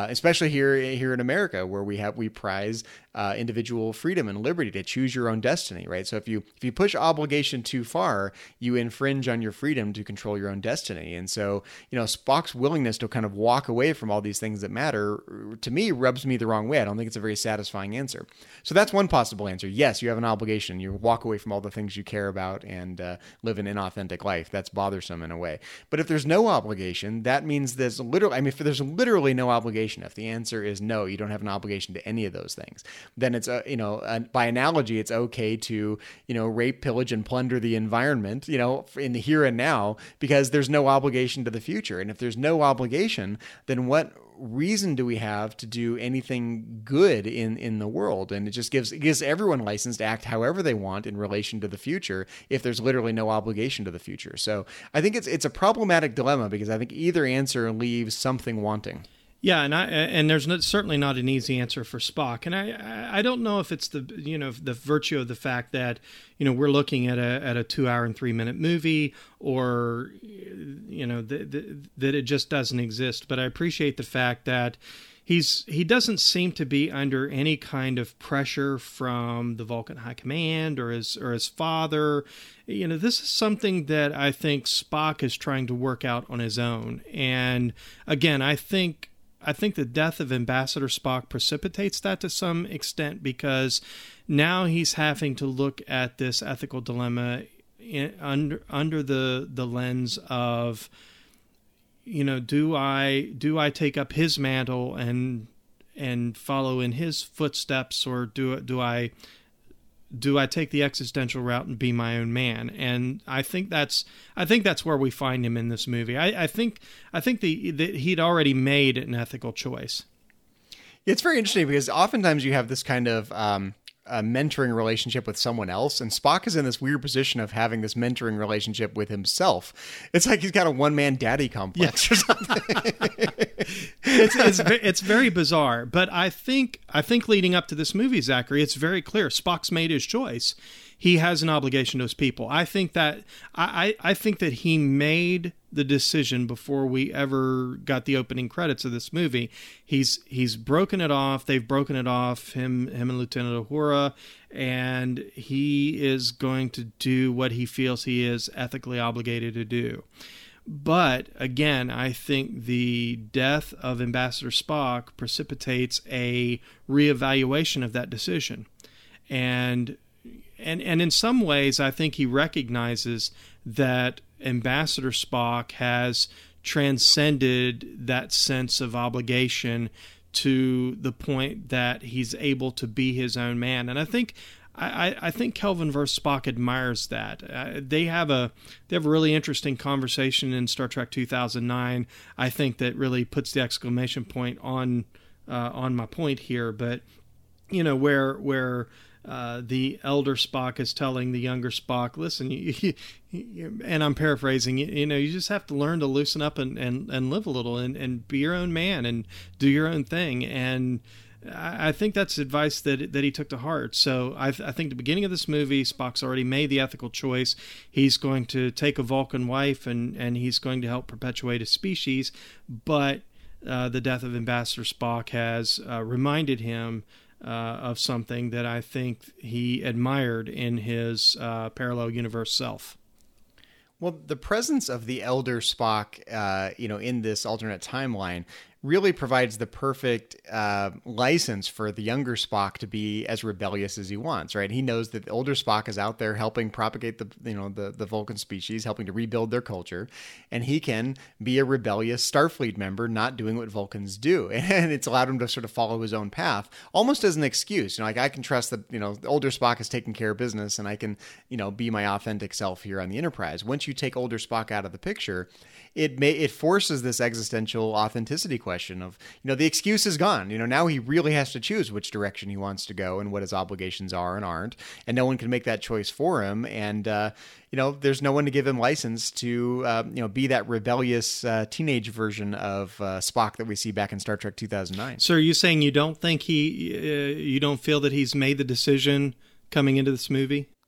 especially here here in America, where we have we prize uh, individual freedom and liberty to choose your own destiny, right? So if you if you push obligation too far, you infringe on your freedom to control your own destiny. And so, you know, Spock's willingness to kind of walk away from all these things that matter, to me, rubs me the wrong way. I don't think it's a very satisfying answer. So that's one possible answer. Yes, you have an obligation. You walk away from all the things you care about and uh, live an inauthentic life. That's bothersome in a way. But if there's no obligation, that means there's literally, I mean, if there's literally no obligation, if the answer is no, you don't have an obligation to any of those things, then it's, uh, you know, uh, by analogy, it's okay to, you know, rape, pillage, and plunder the environment, you know, in the here and now, because there's no obligation to the future. And if there's no obligation, then what reason do we have to do anything good in, in the world? And it just gives it gives everyone license to act however they want in relation to the future if there's literally no obligation to the future. So I think it's it's a problematic dilemma, because I think either answer leaves something wanting. Yeah, and I and there's no, certainly not an easy answer for Spock, and I I don't know if it's the you know the virtue of the fact that you know we're looking at a at a two hour and three minute movie, or you know the, the, that it just doesn't exist. But I appreciate the fact that he's he doesn't seem to be under any kind of pressure from the Vulcan High Command or his or his father. You know, this is something that I think Spock is trying to work out on his own. And again, I think. I think the death of Ambassador Spock precipitates that to some extent, because now he's having to look at this ethical dilemma in, under under the the lens of, you know, do I do I take up his mantle and and follow in his footsteps, or do do I do I take the existential route and be my own man? And I think that's I think that's where we find him in this movie. I, I think I think the, the he'd already made an ethical choice. It's very interesting, because oftentimes you have this kind of um, a mentoring relationship with someone else, and Spock is in this weird position of having this mentoring relationship with himself. It's like he's got a one-man daddy complex, yeah, or something. it's, it's it's very bizarre, but I think I think leading up to this movie, Zachary, it's very clear Spock's made his choice. He has an obligation to his people. I think that I, I think that he made the decision before we ever got the opening credits of this movie. He's he's broken it off. They've broken it off, him him and Lieutenant Uhura, and he is going to do what he feels he is ethically obligated to do. But again, I think the death of Ambassador Spock precipitates a reevaluation of that decision. And And and in some ways, I think he recognizes that Ambassador Spock has transcended that sense of obligation to the point that he's able to be his own man. And I think I, I think Kelvin versus Spock admires that. Uh, they have a they have a really interesting conversation in Star Trek two thousand nine. I think that really puts the exclamation point on uh, on my point here. But you know where where. Uh, the elder Spock is telling the younger Spock, listen, you, you, you, and I'm paraphrasing, you, you know, you just have to learn to loosen up and, and, and live a little and, and be your own man and do your own thing. And I, I think that's advice that that he took to heart. So I, I think at the beginning of this movie, Spock's already made the ethical choice. He's going to take a Vulcan wife and, and he's going to help perpetuate his species. But uh, the death of Ambassador Spock has uh, reminded him Uh, of something that I think he admired in his uh, parallel universe self. Well, the presence of the elder Spock, uh, you know, in this alternate timeline really provides the perfect uh, license for the younger Spock to be as rebellious as he wants, right? He knows that the older Spock is out there helping propagate the, you know, the, the Vulcan species, helping to rebuild their culture, and he can be a rebellious Starfleet member, not doing what Vulcans do. And it's allowed him to sort of follow his own path, almost as an excuse. You know, like I can trust that, you know, the older Spock is taking care of business and I can, you know, be my authentic self here on the Enterprise. Once you take older Spock out of the picture, it may, it forces this existential authenticity question of, you know, the excuse is gone. You know, now he really has to choose which direction he wants to go and what his obligations are and aren't. And no one can make that choice for him. And, uh, you know, there's no one to give him license to, uh, you know, be that rebellious uh, teenage version of uh, Spock that we see back in Star Trek two thousand nine. So are you saying you don't think he, uh, you don't feel that he's made the decision coming into this movie?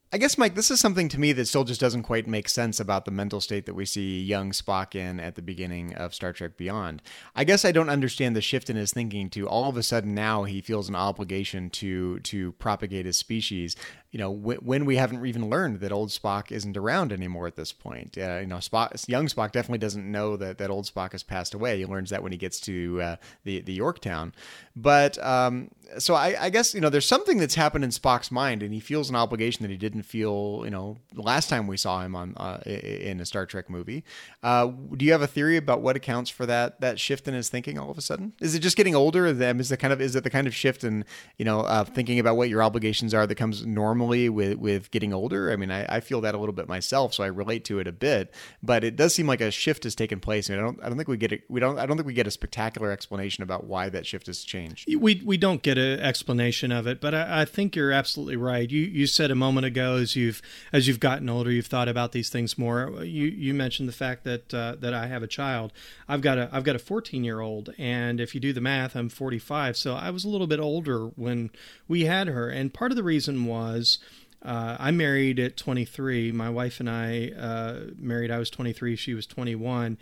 I guess, Mike, this is something to me that still just doesn't quite make sense about the mental state that we see young Spock in at the beginning of Star Trek Beyond. I guess I don't understand the shift in his thinking to all of a sudden now he feels an obligation to to propagate his species. You know, when, when we haven't even learned that old Spock isn't around anymore at this point. Uh, you know, Spock, young Spock definitely doesn't know that, that old Spock has passed away. He learns that when he gets to uh, the the Yorktown. But um, so I, I guess, you know, there's something that's happened in Spock's mind, and he feels an obligation that he didn't feel, you know, the last time we saw him on uh, in a Star Trek movie. Uh, do you have a theory about what accounts for that that shift in his thinking all of a sudden? Is it just getting older? Or them? Is it kind of is it the kind of shift in, you know, uh, thinking about what your obligations are that comes normally with with getting older? I mean, I, I feel that a little bit myself, so I relate to it a bit. But it does seem like a shift has taken place. I mean, I don't I don't think we get it. We don't. I don't think we get a spectacular explanation about why that shift has changed. We we don't get an explanation of it, but I, I think you're absolutely right. You you said a moment ago, as you've as you've gotten older, you've thought about these things more. You you mentioned the fact that uh, that I have a child. I've got a I've got a fourteen year old, and if you do the math, I'm forty-five. So I was a little bit older when we had her, and part of the reason was. Uh, I married at twenty-three. My wife and I uh, married. I was twenty-three. She was twenty-one.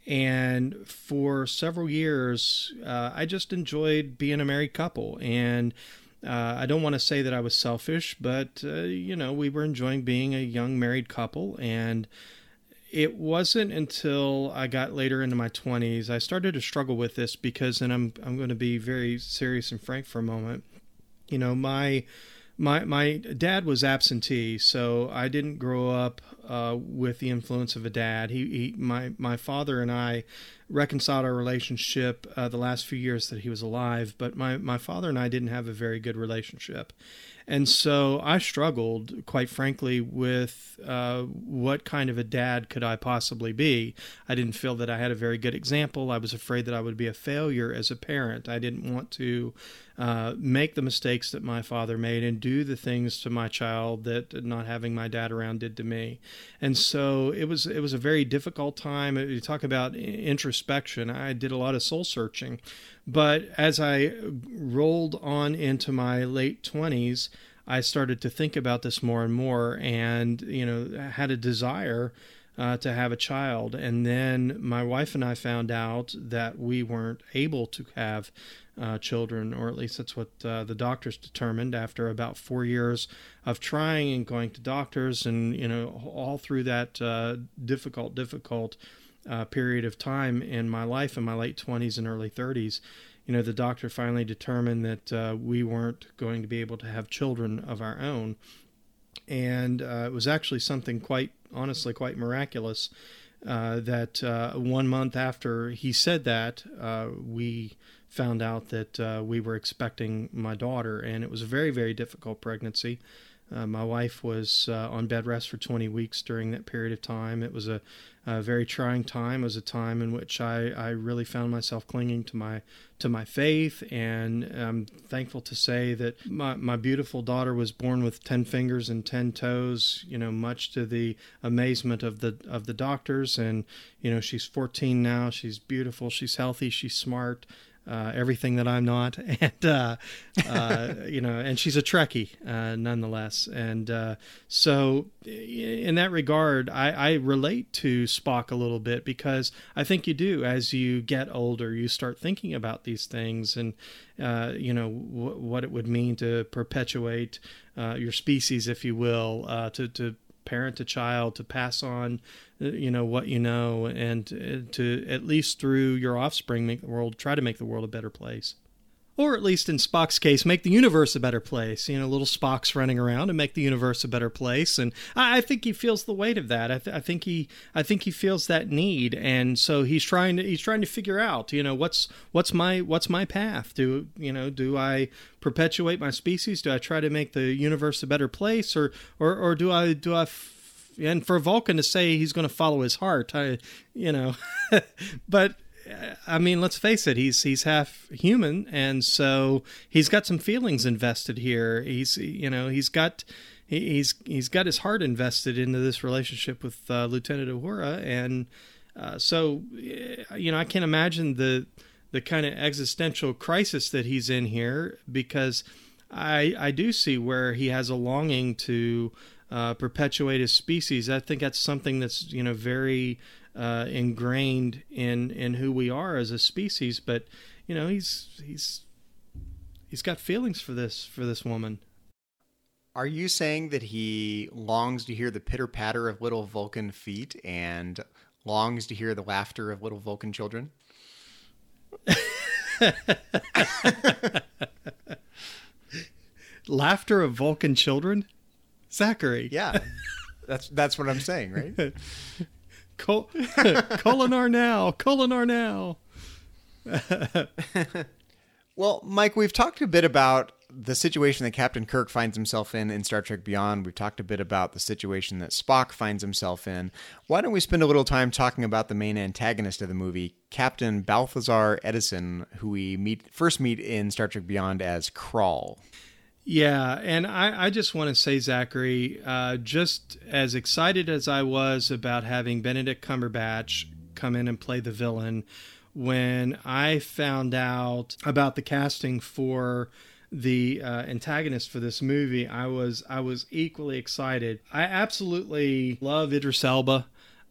And for several years, uh, I just enjoyed being a married couple. And uh, I don't want to say that I was selfish, but, uh, you know, we were enjoying being a young married couple. And it wasn't until I got later into my twenties, I started to struggle with this because, and I'm, I'm going to be very serious and frank for a moment, you know, my... My my dad was absentee, so I didn't grow up uh, with the influence of a dad. He, he my my father and I reconciled our relationship uh, the last few years that he was alive, but my, my father and I didn't have a very good relationship. And so I struggled, quite frankly, with uh, what kind of a dad could I possibly be. I didn't feel that I had a very good example. I was afraid that I would be a failure as a parent. I didn't want to uh, make the mistakes that my father made and do the things to my child that not having my dad around did to me. And so it was it was a very difficult time. You talk about introspection. I did a lot of soul searching. But as I rolled on into my late twenties, I started to think about this more and more, and you know, had a desire uh, to have a child. And then my wife and I found out that we weren't able to have uh, children, or at least that's what uh, the doctors determined after about four years of trying and going to doctors, and you know, all through that uh, difficult, difficult. Uh, period of time in my life in my late twenties and early thirties, you know, the doctor finally determined that uh, we weren't going to be able to have children of our own. And uh, it was actually something quite, honestly, quite miraculous uh, that uh, one month after he said that, uh, we found out that uh, we were expecting my daughter. And it was a very, very difficult pregnancy. Uh, my wife was uh, on bed rest for twenty weeks during that period of time. It was a, a very trying time. It was a time in which I, I really found myself clinging to my to my faith, and I'm thankful to say that my, my beautiful daughter was born with ten fingers and ten toes, you know, much to the amazement of the of the doctors. And, you know, she's fourteen now. She's beautiful. She's healthy. She's smart. Uh, everything that I'm not, and uh, uh, you know, and she's a Trekkie uh, nonetheless. And uh, so, in that regard, I, I relate to Spock a little bit, because I think you do. As you get older, you start thinking about these things, and uh, you know w- what it would mean to perpetuate uh, your species, if you will, uh, to to parent a child, to pass on, you know, what you know, and to, at least through your offspring, make the world, try to make the world a better place. Or at least in Spock's case, make the universe a better place. You know, little Spock's running around and make the universe a better place. And I, I think he feels the weight of that. I, th- I think he, I think he feels that need, and so he's trying to, he's trying to figure out, you know, what's, what's my, what's my path? Do you know, do I perpetuate my species? Do I try to make the universe a better place, or, or, or do I, do I? F- and for Vulcan to say he's going to follow his heart, I, you know, but. I mean, let's face it, he's he's half human, and so he's got some feelings invested here. He's, you know, he's got he's he's got his heart invested into this relationship with uh, Lieutenant Uhura, and uh, so, you know, I can't imagine the the kind of existential crisis that he's in here, because I I do see where he has a longing to uh, perpetuate his species. I think that's something that's, you know, very uh, ingrained in in who we are as a species. But you know, he's he's he's got feelings for this for this woman. Are you saying that he longs to hear the pitter-patter of little Vulcan feet and longs to hear the laughter of little Vulcan children? Laughter of Vulcan children? Zachary. Yeah, that's that's what I'm saying, right? Col- Colinar now, Colinar now. Well, Mike, we've talked a bit about the situation that Captain Kirk finds himself in in Star Trek Beyond. We've talked a bit about the situation that Spock finds himself in. Why don't we spend a little time talking about the main antagonist of the movie, Captain Balthazar Edison, who we meet first meet in Star Trek Beyond as Krall. Yeah, and I, I just want to say, Zachary, uh, just as excited as I was about having Benedict Cumberbatch come in and play the villain, when I found out about the casting for the uh, antagonist for this movie, I was I was equally excited. I absolutely love Idris Elba.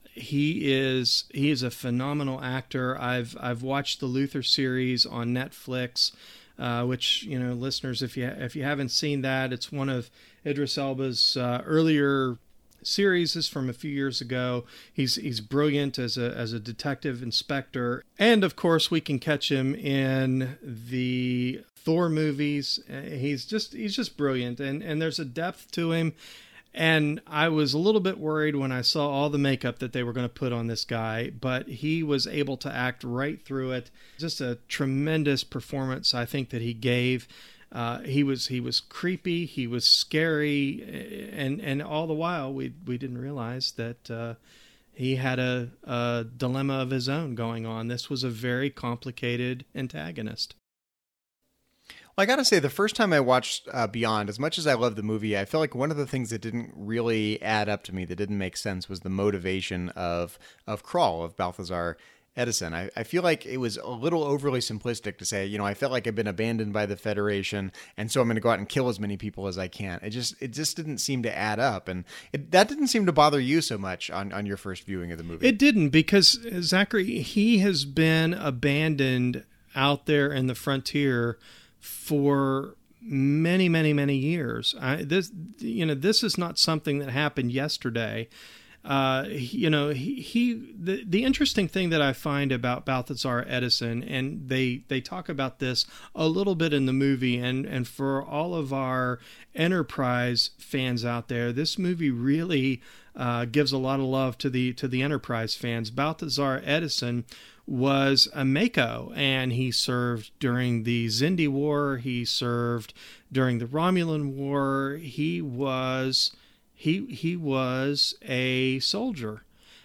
He is he is a phenomenal actor. I've I've watched the Luther series on Netflix, uh, which, you know, listeners, if you if you haven't seen that, it's one of Idris Elba's uh, earlier series, is from a few years ago. He's he's brilliant as a as a detective inspector, and of course we can catch him in the Thor movies. He's just he's just brilliant, and and there's a depth to him. And I was a little bit worried when I saw all the makeup that they were going to put on this guy, but he was able to act right through it. Just a tremendous performance, I think, that he gave. Uh, he was he was creepy, he was scary, and and all the while we we didn't realize that uh, he had a, a dilemma of his own going on. This was a very complicated antagonist. Well, I gotta say, the first time I watched uh, Beyond, as much as I love the movie, I feel like one of the things that didn't really add up to me, that didn't make sense, was the motivation of of Krall, of Balthazar Edison. I, I feel like it was a little overly simplistic to say, you know, I felt like I've been abandoned by the Federation, and so I'm going to go out and kill as many people as I can. It just it just didn't seem to add up, and it, that didn't seem to bother you so much on, on your first viewing of the movie. It didn't, because Zachary, he has been abandoned out there in the frontier for many, many, many years. I, this, you know, this is not something that happened yesterday. Uh, you know, he, he the, the interesting thing that I find about Balthazar Edison, and they, they talk about this a little bit in the movie, and, and for all of our Enterprise fans out there, this movie really uh, gives a lot of love to the to the Enterprise fans. Balthazar Edison was a Mako, and he served during the Xindi War. He served during the Romulan War. He was he he was a soldier,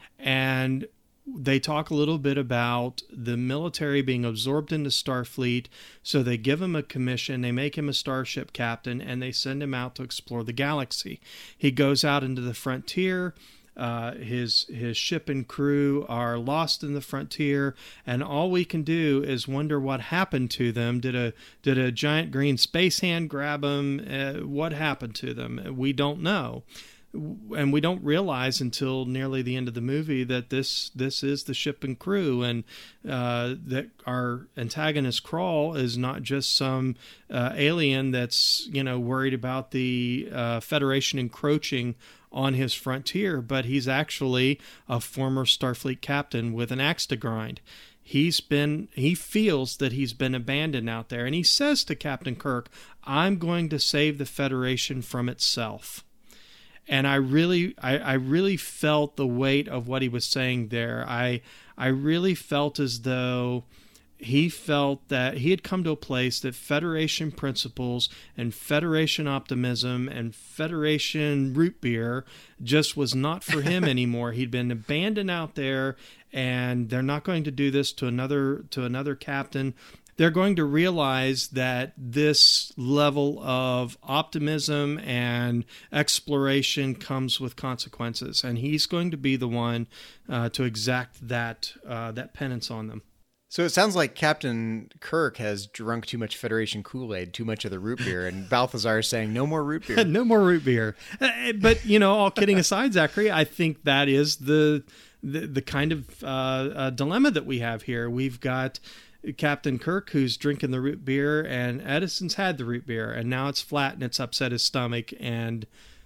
and they talk a little bit about the military being absorbed into Starfleet, so they give him a commission, they make him a starship captain, and they send him out to explore the galaxy. He goes out into the frontier. Uh, his his ship and crew are lost in the frontier, and all we can do is wonder what happened to them. Did a did a giant green space hand grab them? Uh, what happened to them? We don't know. And we don't realize until nearly the end of the movie that this this is the ship and crew, and uh, that our antagonist Krall is not just some uh, alien that's, you know, worried about the uh, Federation encroaching on his frontier, but he's actually a former Starfleet captain with an axe to grind. He's been he feels that he's been abandoned out there, and he says to Captain Kirk, "I'm going to save the Federation from itself." And I really, I, I really felt the weight of what he was saying there. I, I really felt as though he felt that he had come to a place that Federation principles and Federation optimism and Federation root beer just was not for him anymore. He'd been abandoned out there, and they're not going to do this to another to another captain. They're going to realize that this level of optimism and exploration comes with consequences, and he's going to be the one uh, to exact that uh, that penance on them. So it sounds like Captain Kirk has drunk too much Federation Kool-Aid, too much of the root beer, and Balthazar is saying, no more root beer. No more root beer. Uh, But, you know, all kidding aside, Zachary, I think that is the the, the kind of uh, uh, dilemma that we have here. We've got Captain Kirk who's drinking the root beer, and Edison's had the root beer, and now it's flat and it's upset his stomach, and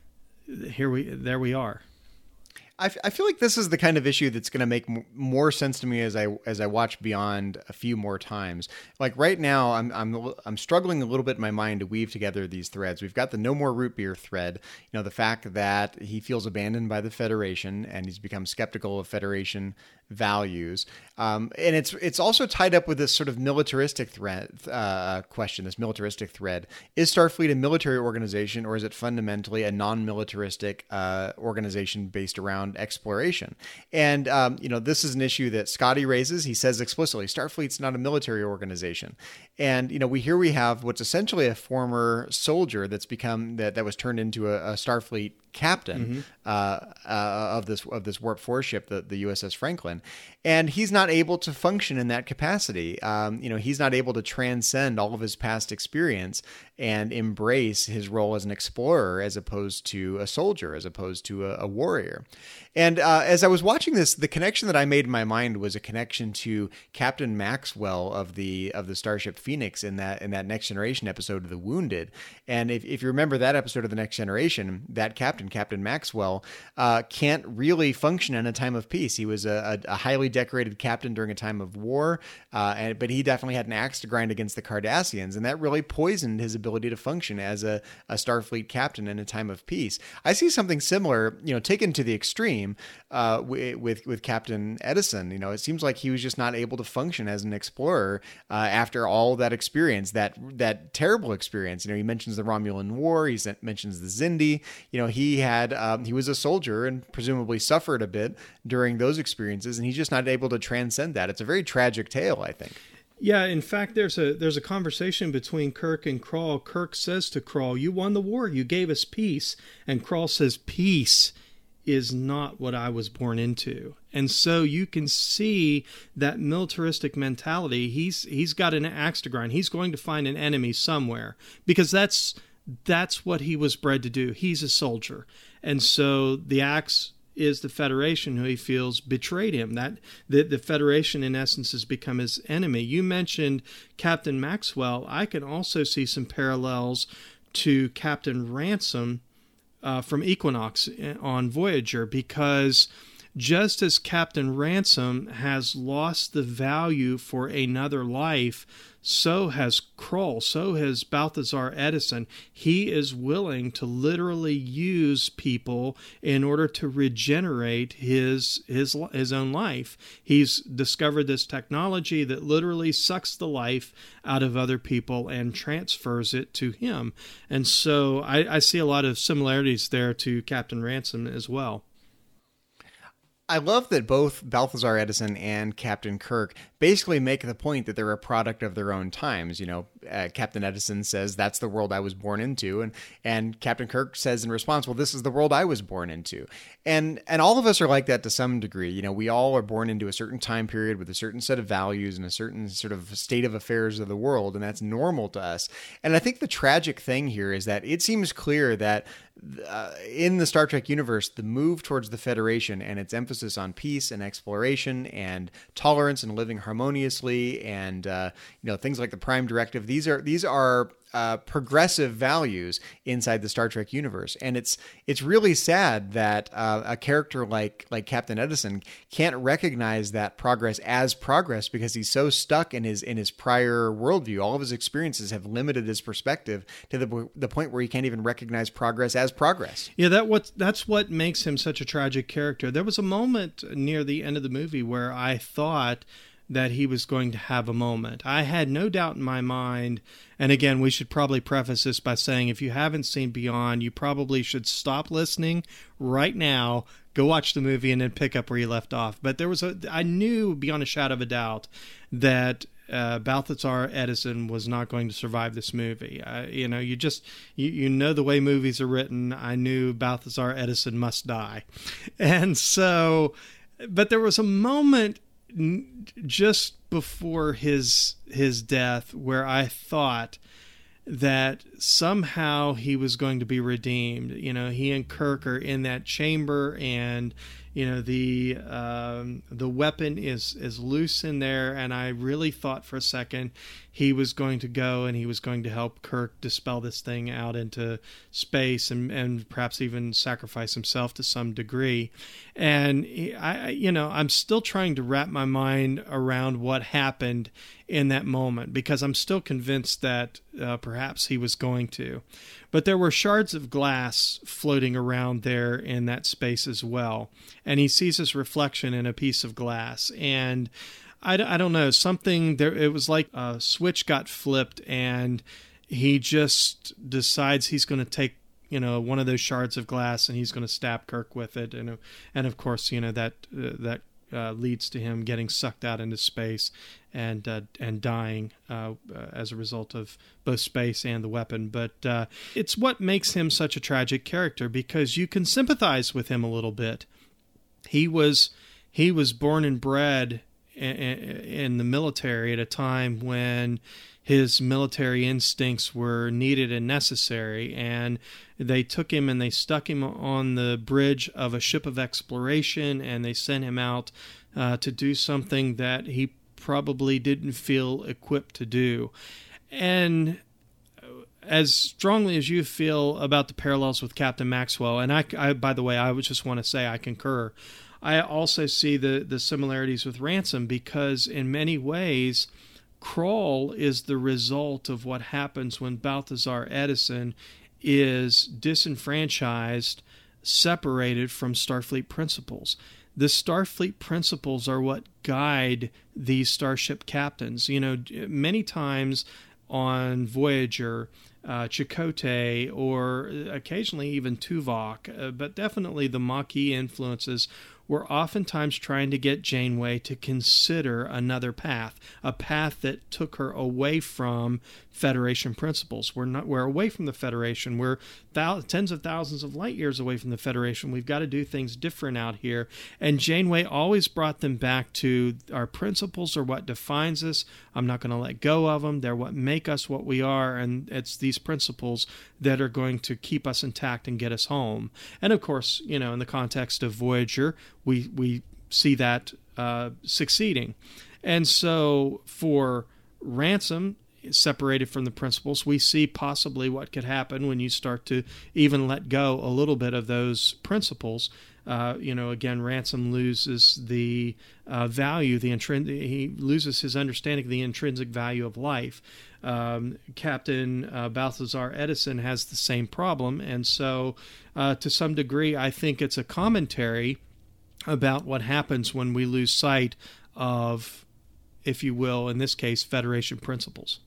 here we there we are. I, f- I feel like this is the kind of issue that's going to make m- more sense to me as I as I watch Beyond a few more times. Like right now, I'm I'm I'm struggling a little bit in my mind to weave together these threads. We've got the no more root beer thread. You know, the fact that he feels abandoned by the Federation and he's become skeptical of Federation values, um, and it's it's also tied up with this sort of militaristic thread uh, question. This militaristic thread: is Starfleet a military organization, or is it fundamentally a non-militaristic uh, organization based around exploration? And um, you know, this is an issue that Scotty raises. He says explicitly, Starfleet's not a military organization. And you know, we here we have what's essentially a former soldier that's become that that was turned into a, a Starfleet captain mm-hmm. uh, uh, of this of this warp four ship, the, the U S S Franklin, and he's not able to function in that capacity. Um, you know, he's not able to transcend all of his past experience and embrace his role as an explorer, as opposed to a soldier, as opposed to a, a warrior. And uh, as I was watching this, the connection that I made in my mind was a connection to Captain Maxwell of the of the Starship Phoenix in that in that Next Generation episode of The Wounded. And if, if you remember that episode of the Next Generation, that captain, Captain Maxwell, uh, can't really function in a time of peace. He was a, a, a highly decorated captain during a time of war, uh, and but he definitely had an axe to grind against the Cardassians, and that really poisoned his ability to function as a, a Starfleet captain in a time of peace. I see something similar, you know, taken to the extreme uh, with, with with Captain Edison. You know, it seems like he was just not able to function as an explorer uh, after all that experience, that that terrible experience. You know, he mentions the Romulan War, he mentions the Xindi. You know, he had um, he was a soldier and presumably suffered a bit during those experiences, and he's just not able to transcend that. It's a very tragic tale, I think. Yeah, in fact, there's a there's a conversation between Kirk and Krall. Kirk says to Krall, "You won the war. You gave us peace." And Krall says, "Peace is not what I was born into." And so you can see that militaristic mentality. He's he's got an axe to grind. He's going to find an enemy somewhere, because that's that's what he was bred to do. He's a soldier. And so the axe is the Federation, who he feels betrayed him. That the, the Federation, in essence, has become his enemy. You mentioned Captain Maxwell. I can also see some parallels to Captain Ransom uh, from Equinox on Voyager, because just as Captain Ransom has lost the value for another life, so has Krall, so has Balthazar Edison. He is willing to literally use people in order to regenerate his his his own life. He's discovered this technology that literally sucks the life out of other people and transfers it to him. And so I, I see a lot of similarities there to Captain Ransom as well. I love that both Balthazar Edison and Captain Kirk basically make the point that they're a product of their own times. You know, uh, Captain Edison says, "That's the world I was born into," and and Captain Kirk says in response, "Well, this is the world I was born into." And and all of us are like that to some degree. You know, we all are born into a certain time period with a certain set of values and a certain sort of state of affairs of the world, and that's normal to us. And I think the tragic thing here is that it seems clear that Uh, in the Star Trek universe, the move towards the Federation and its emphasis on peace and exploration and tolerance and living harmoniously and uh, you know, things like the Prime Directive, these are these are uh, progressive values inside the Star Trek universe, and it's it's really sad that uh, a character like like Captain Edison can't recognize that progress as progress because he's so stuck in his in his prior worldview. All of his experiences have limited his perspective to the the point where he can't even recognize progress as progress. Yeah, that what that's what makes him such a tragic character. There was a moment near the end of the movie where I thought that he was going to have a moment. I had no doubt in my mind, and again, we should probably preface this by saying if you haven't seen Beyond, you probably should stop listening right now, go watch the movie, and then pick up where you left off. But there was a, I knew beyond a shadow of a doubt that uh, Balthazar Edison was not going to survive this movie. Uh, you know, you just, you, you know the way movies are written. I knew Balthazar Edison must die. And so, but there was a moment n- just before his his death, where I thought that somehow he was going to be redeemed. You know, he and Kirk are in that chamber, and you know the um, the weapon is is loose in there, and I really thought for a second he was going to go and he was going to help Kirk dispel this thing out into space, and, and perhaps even sacrifice himself to some degree. And I, you know, I'm still trying to wrap my mind around what happened in that moment, because I'm still convinced that uh, perhaps he was going to. But there were shards of glass floating around there in that space as well. And he sees his reflection in a piece of glass. And I, I don't know, something there, it was like a switch got flipped, and he just decides he's going to take, you know, one of those shards of glass and he's going to stab Kirk with it. And, and of course, you know, that, uh, that, Uh, leads to him getting sucked out into space and uh, and dying uh, uh, as a result of both space and the weapon. But uh, it's what makes him such a tragic character, because you can sympathize with him a little bit. He was he was born and bred in, in the military at a time when his military instincts were needed and necessary, and they took him and they stuck him on the bridge of a ship of exploration, and they sent him out uh, to do something that he probably didn't feel equipped to do. And as strongly as you feel about the parallels with Captain Maxwell, and I, I by the way, I would just want to say I concur, I also see the, the similarities with Ransom, because in many ways, Krall is the result of what happens when Balthazar Edison is disenfranchised, separated from Starfleet principles. The Starfleet principles are what guide these starship captains. You know, many times on Voyager, uh, Chakotay, or occasionally even Tuvok, uh, but definitely the Maquis influences were oftentimes trying to get Janeway to consider another path, a path that took her away from Federation principles. We're not, we're away from the Federation. We're thou- tens of thousands of light years away from the Federation. We've got to do things different out here. And Janeway always brought them back to our principles are what defines us. I'm not going to let go of them. They're what make us what we are. And it's these principles that are going to keep us intact and get us home. And of course, you know, in the context of Voyager, we, we see that uh, succeeding. And so for Ransom, separated from the principles, we see possibly what could happen when you start to even let go a little bit of those principles. Uh, you know, again, Ransom loses the uh, value, the intrin- he loses his understanding of the intrinsic value of life. Um, Captain uh, Balthazar Edison has the same problem, and so uh, to some degree, I think it's a commentary about what happens when we lose sight of, if you will, in this case, Federation principles.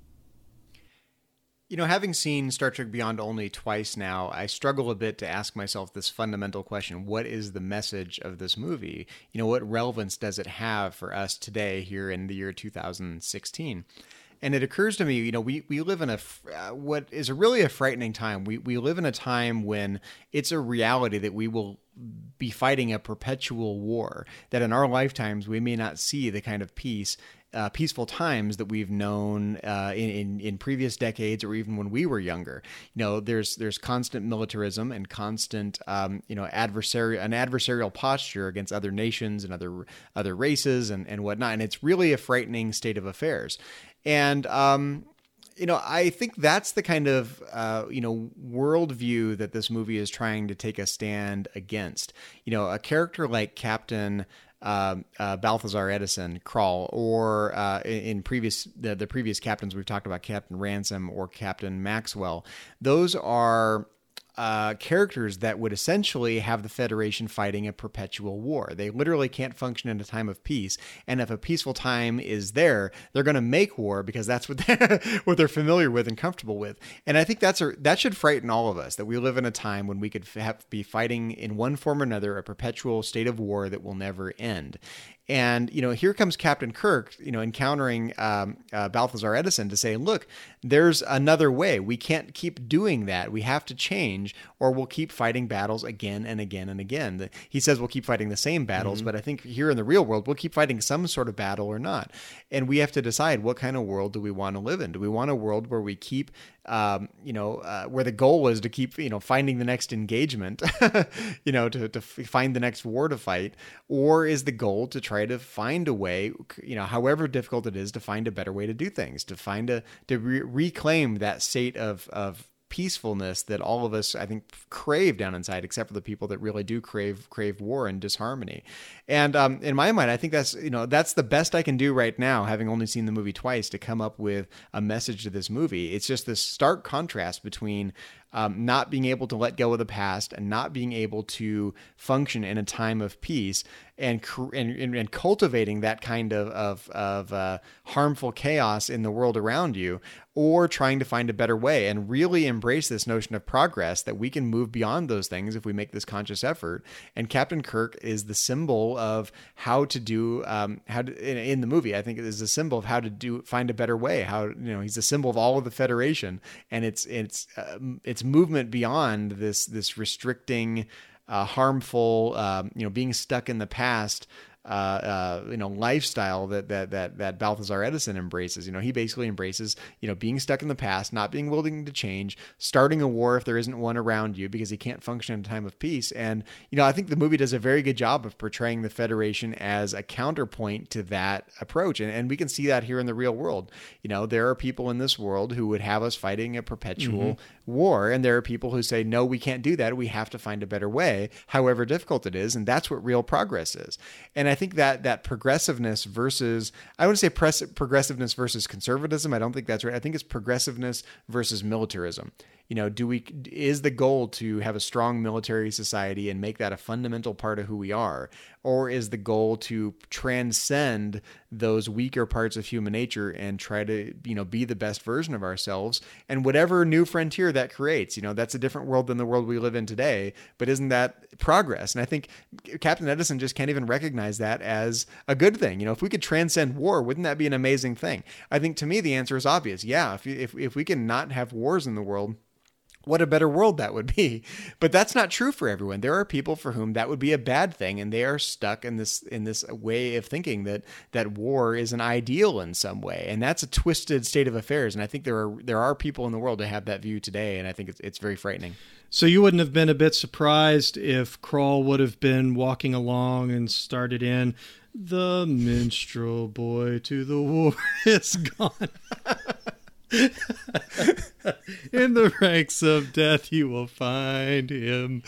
You know, having seen Star Trek Beyond only twice now, I struggle a bit to ask myself this fundamental question: what is the message of this movie? You know, what relevance does it have for us today here in the year two thousand sixteen? And it occurs to me, you know, we, we live in a, uh, what is a really a frightening time. We, we live in a time when it's a reality that we will be fighting a perpetual war, that in our lifetimes we may not see the kind of peace Uh, peaceful times that we've known uh, in, in in previous decades, or even when we were younger. You know, there's there's constant militarism and constant um, you know adversary an adversarial posture against other nations and other other races and and whatnot, and it's really a frightening state of affairs. And um, you know, I think that's the kind of uh, you know worldview that this movie is trying to take a stand against. You know, a character like Captain Uh, uh, Balthazar Edison, Krall, or uh, in, in previous the, the previous captains we've talked about, Captain Ransom or Captain Maxwell. Those are uh, characters that would essentially have the Federation fighting a perpetual war. They literally can't function in a time of peace. And if a peaceful time is there, they're going to make war because that's what they're, what they're familiar with and comfortable with. And I think that's a, that should frighten all of us, that we live in a time when we could have, be fighting in one form or another a perpetual state of war that will never end. And, you know, here comes Captain Kirk, you know, encountering um, uh, Balthazar Edison to say, look, there's another way. We can't keep doing that. We have to change, or we'll keep fighting battles again and again and again. The, he says we'll keep fighting the same battles, mm-hmm. but I think here in the real world, we'll keep fighting some sort of battle or not. And we have to decide, what kind of world do we want to live in? Do we want a world where we keep, um, you know, uh, where the goal was to keep, you know, finding the next engagement, you know, to, to find the next war to fight? Or is the goal to try to find a way, you know, however difficult it is, to find a better way to do things, to find a, to re- reclaim that state of, of, peacefulness that all of us, I think, crave down inside, except for the people that really do crave crave war and disharmony. And um, in my mind, I think that's, you know, that's the best I can do right now, having only seen the movie twice, to come up with a message to this movie. It's just this stark contrast between um, not being able to let go of the past and not being able to function in a time of peace, and and, and cultivating that kind of of, of uh, harmful chaos in the world around you, or trying to find a better way and really embrace this notion of progress, that we can move beyond those things if we make this conscious effort. And Captain Kirk is the symbol of how to do, um, how to, in, in the movie, I think it is a symbol of how to do, find a better way. How, you know, he's a symbol of all of the Federation, and it's, it's, uh, it's movement beyond this, this restricting, uh, harmful, um, you know, being stuck in the past, uh, uh, you know, lifestyle that, that, that, that Balthazar Edison embraces. You know, he basically embraces, you know, being stuck in the past, not being willing to change, starting a war if there isn't one around you, because he can't function in a time of peace. And, you know, I think the movie does a very good job of portraying the Federation as a counterpoint to that approach. And, and we can see that here in the real world. You know, there are people in this world who would have us fighting a perpetual mm-hmm. war. And there are people who say, no, we can't do that. We have to find a better way, however difficult it is. And that's what real progress is. And I think that that progressiveness versus, I wouldn't say press, progressiveness versus conservatism. I don't think that's right. I think it's progressiveness versus militarism. You know, do we, is the goal to have a strong military society and make that a fundamental part of who we are? Or is the goal to transcend those weaker parts of human nature and try to, you know, be the best version of ourselves, and whatever new frontier that creates? You know, that's a different world than the world we live in today, but isn't that progress? And I think Captain Edison just can't even recognize that as a good thing. You know, if we could transcend war, wouldn't that be an amazing thing? I think to me, the answer is obvious. Yeah. If, if, if we can not have wars in the world, what a better world that would be. But that's not true for everyone. There are people for whom that would be a bad thing, and they are stuck in this in this way of thinking that that war is an ideal in some way, and that's a twisted state of affairs. And I think there are there are people in the world who have that view today, and I think it's it's very frightening. So you wouldn't have been a bit surprised if Krull would have been walking along and started in, "The minstrel boy to the war is gone." In the ranks of death you will find him.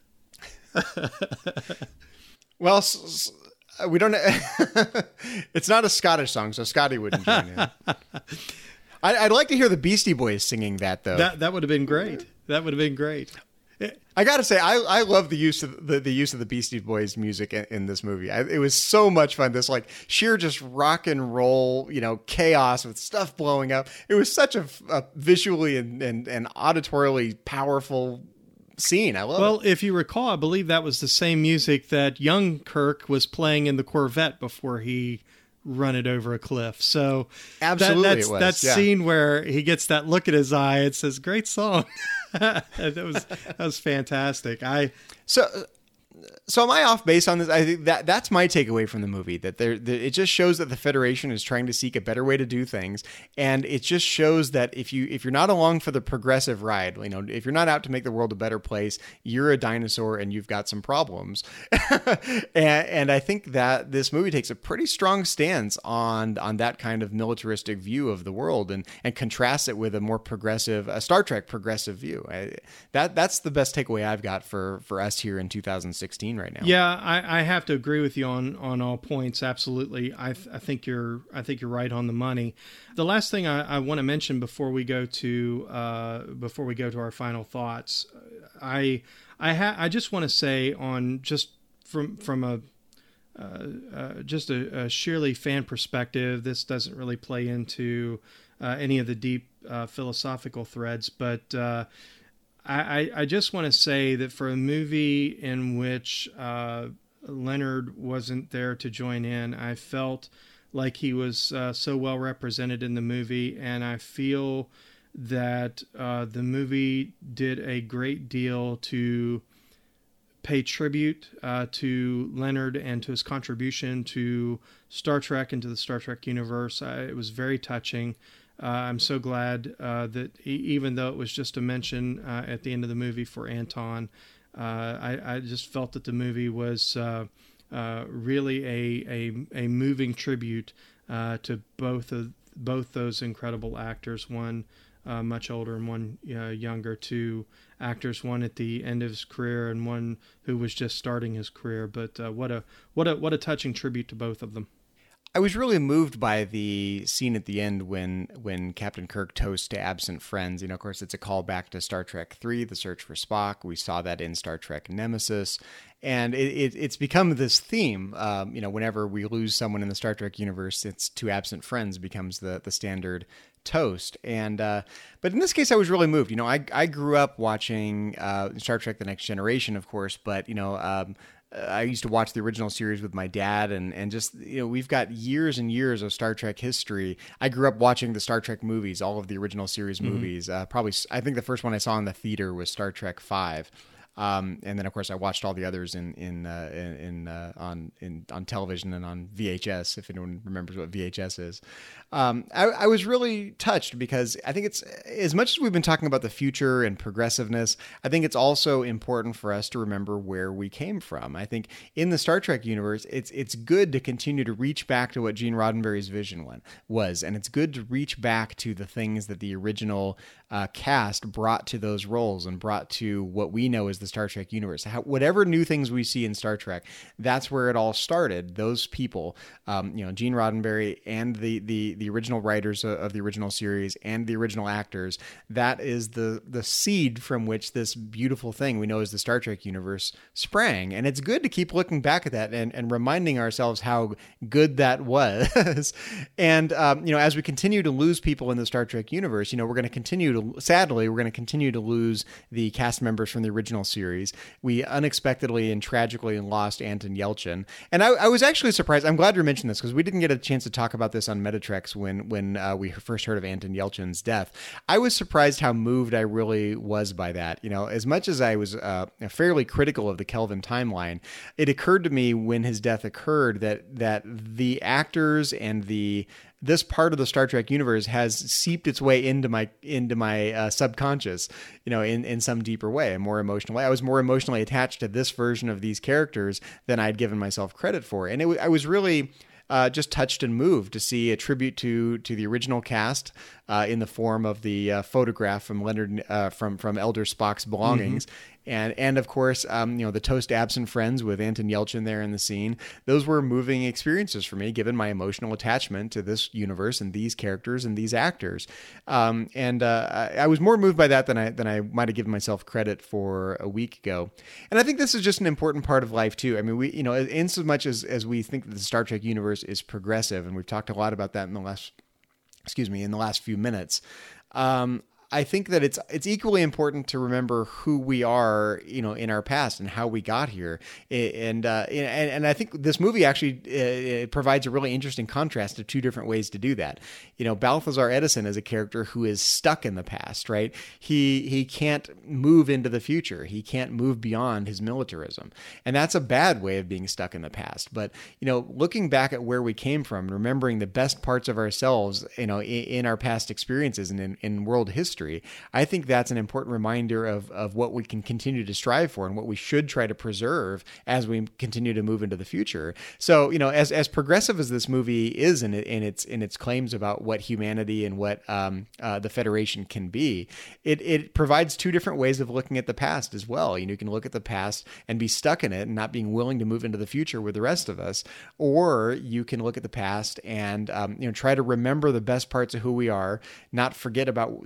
Well, s- s- we don't. It's not a Scottish song, so Scotty wouldn't join in. I, I'd like to hear the Beastie Boys singing that, though. That that would have been great. That would have been great. I gotta say, I, I love the use of the, the use of the Beastie Boys music in, in this movie. I, it was so much fun. This like sheer just rock and roll, you know, chaos with stuff blowing up. It was such a, a visually and, and, and auditorially powerful scene. I love well, it. Well, if you recall, I believe that was the same music that young Kirk was playing in the Corvette before he run it over a cliff. So absolutely, that, that's, it was. that yeah. scene where he gets that look in his eye. It says, "Great song." that was that was fantastic. I so. So am I off base on this? I think that that's my takeaway from the movie, that there, that it just shows that the Federation is trying to seek a better way to do things. And it just shows that if you, if you're not along for the progressive ride, you know, if you're not out to make the world a better place, you're a dinosaur and you've got some problems. and, and I think that this movie takes a pretty strong stance on, on that kind of militaristic view of the world, and, and contrasts it with a more progressive, a Star Trek progressive view. I, that that's the best takeaway I've got for, for us here in two thousand sixteen right now. Yeah, I, I have to agree with you on, on all points. Absolutely. I, th- I think you're I think you're right on the money. The last thing I, I want to mention before we go to uh, before we go to our final thoughts, I I ha- I just want to say, on just from from a uh, uh, just a, a sheerly fan perspective, this doesn't really play into uh, any of the deep uh, philosophical threads, but uh, I, I just want to say that for a movie in which uh, Leonard wasn't there to join in. I felt like he was uh, so well represented in the movie, and I feel that uh, the movie did a great deal to pay tribute uh, to Leonard and to his contribution to Star Trek and to the Star Trek universe. I, it was very touching. Uh, I'm so glad uh, that e- even though it was just a mention uh, at the end of the movie for Anton, uh, I, I just felt that the movie was uh, uh, really a, a a moving tribute uh, to both of both those incredible actors. One uh, much older and one uh, younger. Two actors, one at the end of his career and one who was just starting his career. But uh, what a what a what a touching tribute to both of them. I was really moved by the scene at the end when when Captain Kirk toasts to absent friends. You know, of course, it's a callback to Star Trek three, The Search for Spock. We saw that in Star Trek Nemesis. And it, it, it's become this theme. Um, you know, whenever we lose someone in the Star Trek universe, it's to absent friends becomes the, the standard toast. And uh, but in this case, I was really moved. You know, I, I grew up watching uh, Star Trek The Next Generation, of course, but, you know, um, I used to watch the original series with my dad, and, and just, you know, we've got years and years of Star Trek history. I grew up watching the Star Trek movies, all of the original series mm-hmm. movies. Uh, probably, I think the first one I saw in the theater was Star Trek five. Um, and then, of course, I watched all the others in in uh, in, in uh, on in on television and on V H S. If anyone remembers what V H S is, um, I, I was really touched because I think it's, as much as we've been talking about the future and progressiveness, I think it's also important for us to remember where we came from. I think in the Star Trek universe, it's it's good to continue to reach back to what Gene Roddenberry's vision one was, and it's good to reach back to the things that the original uh, cast brought to those roles and brought to what we know as the Star Trek universe. How, whatever new things we see in Star Trek, that's where it all started. Those people, um, you know, Gene Roddenberry and the the the original writers of, of the original series and the original actors, that is the the seed from which this beautiful thing we know as the Star Trek universe sprang. And it's good to keep looking back at that and, and reminding ourselves how good that was. And, um, you know, as we continue to lose people in the Star Trek universe, you know, we're going to continue to, sadly, we're going to continue to lose the cast members from the original series. We unexpectedly and tragically lost Anton Yelchin. And I, I was actually surprised. I'm glad you mentioned this because we didn't get a chance to talk about this on Metatrex when, when uh, we first heard of Anton Yelchin's death. I was surprised how moved I really was by that. You know, as much as I was uh, fairly critical of the Kelvin timeline, it occurred to me when his death occurred that that the actors and the this part of the Star Trek universe has seeped its way into my into my uh, subconscious, you know, in, in some deeper way, a more emotional way. I was more emotionally attached to this version of these characters than I'd given myself credit for, and it, I was really uh, just touched and moved to see a tribute to to the original cast uh, in the form of the uh, photograph from Leonard uh, from from Elder Spock's belongings. Mm-hmm. And, and of course, um, you know, the toast absent friends with Anton Yelchin there in the scene. Those were moving experiences for me, given my emotional attachment to this universe and these characters and these actors. Um, and uh, I, I was more moved by that than I than I might have given myself credit for a week ago. And I think this is just an important part of life too. I mean, we, you know, in so much as as we think that the Star Trek universe is progressive, and we've talked a lot about that in the last, excuse me, in the last few minutes. Um, I think that it's it's equally important to remember who we are, you know, in our past and how we got here. And uh, and, and I think this movie actually uh, it provides a really interesting contrast of two different ways to do that. You know, Balthazar Edison is a character who is stuck in the past, right? He he can't move into the future. He can't move beyond his militarism. And that's a bad way of being stuck in the past. But, you know, looking back at where we came from, remembering the best parts of ourselves, you know, in, in our past experiences and in, in world history, I think that's an important reminder of, of what we can continue to strive for and what we should try to preserve as we continue to move into the future. So, you know, as as progressive as this movie is in, it, in its in its claims about what humanity and what um, uh, the Federation can be, it it provides two different ways of looking at the past as well. You know, you can look at the past and be stuck in it and not being willing to move into the future with the rest of us, or you can look at the past and um, you know, try to remember the best parts of who we are, not forget about, you know,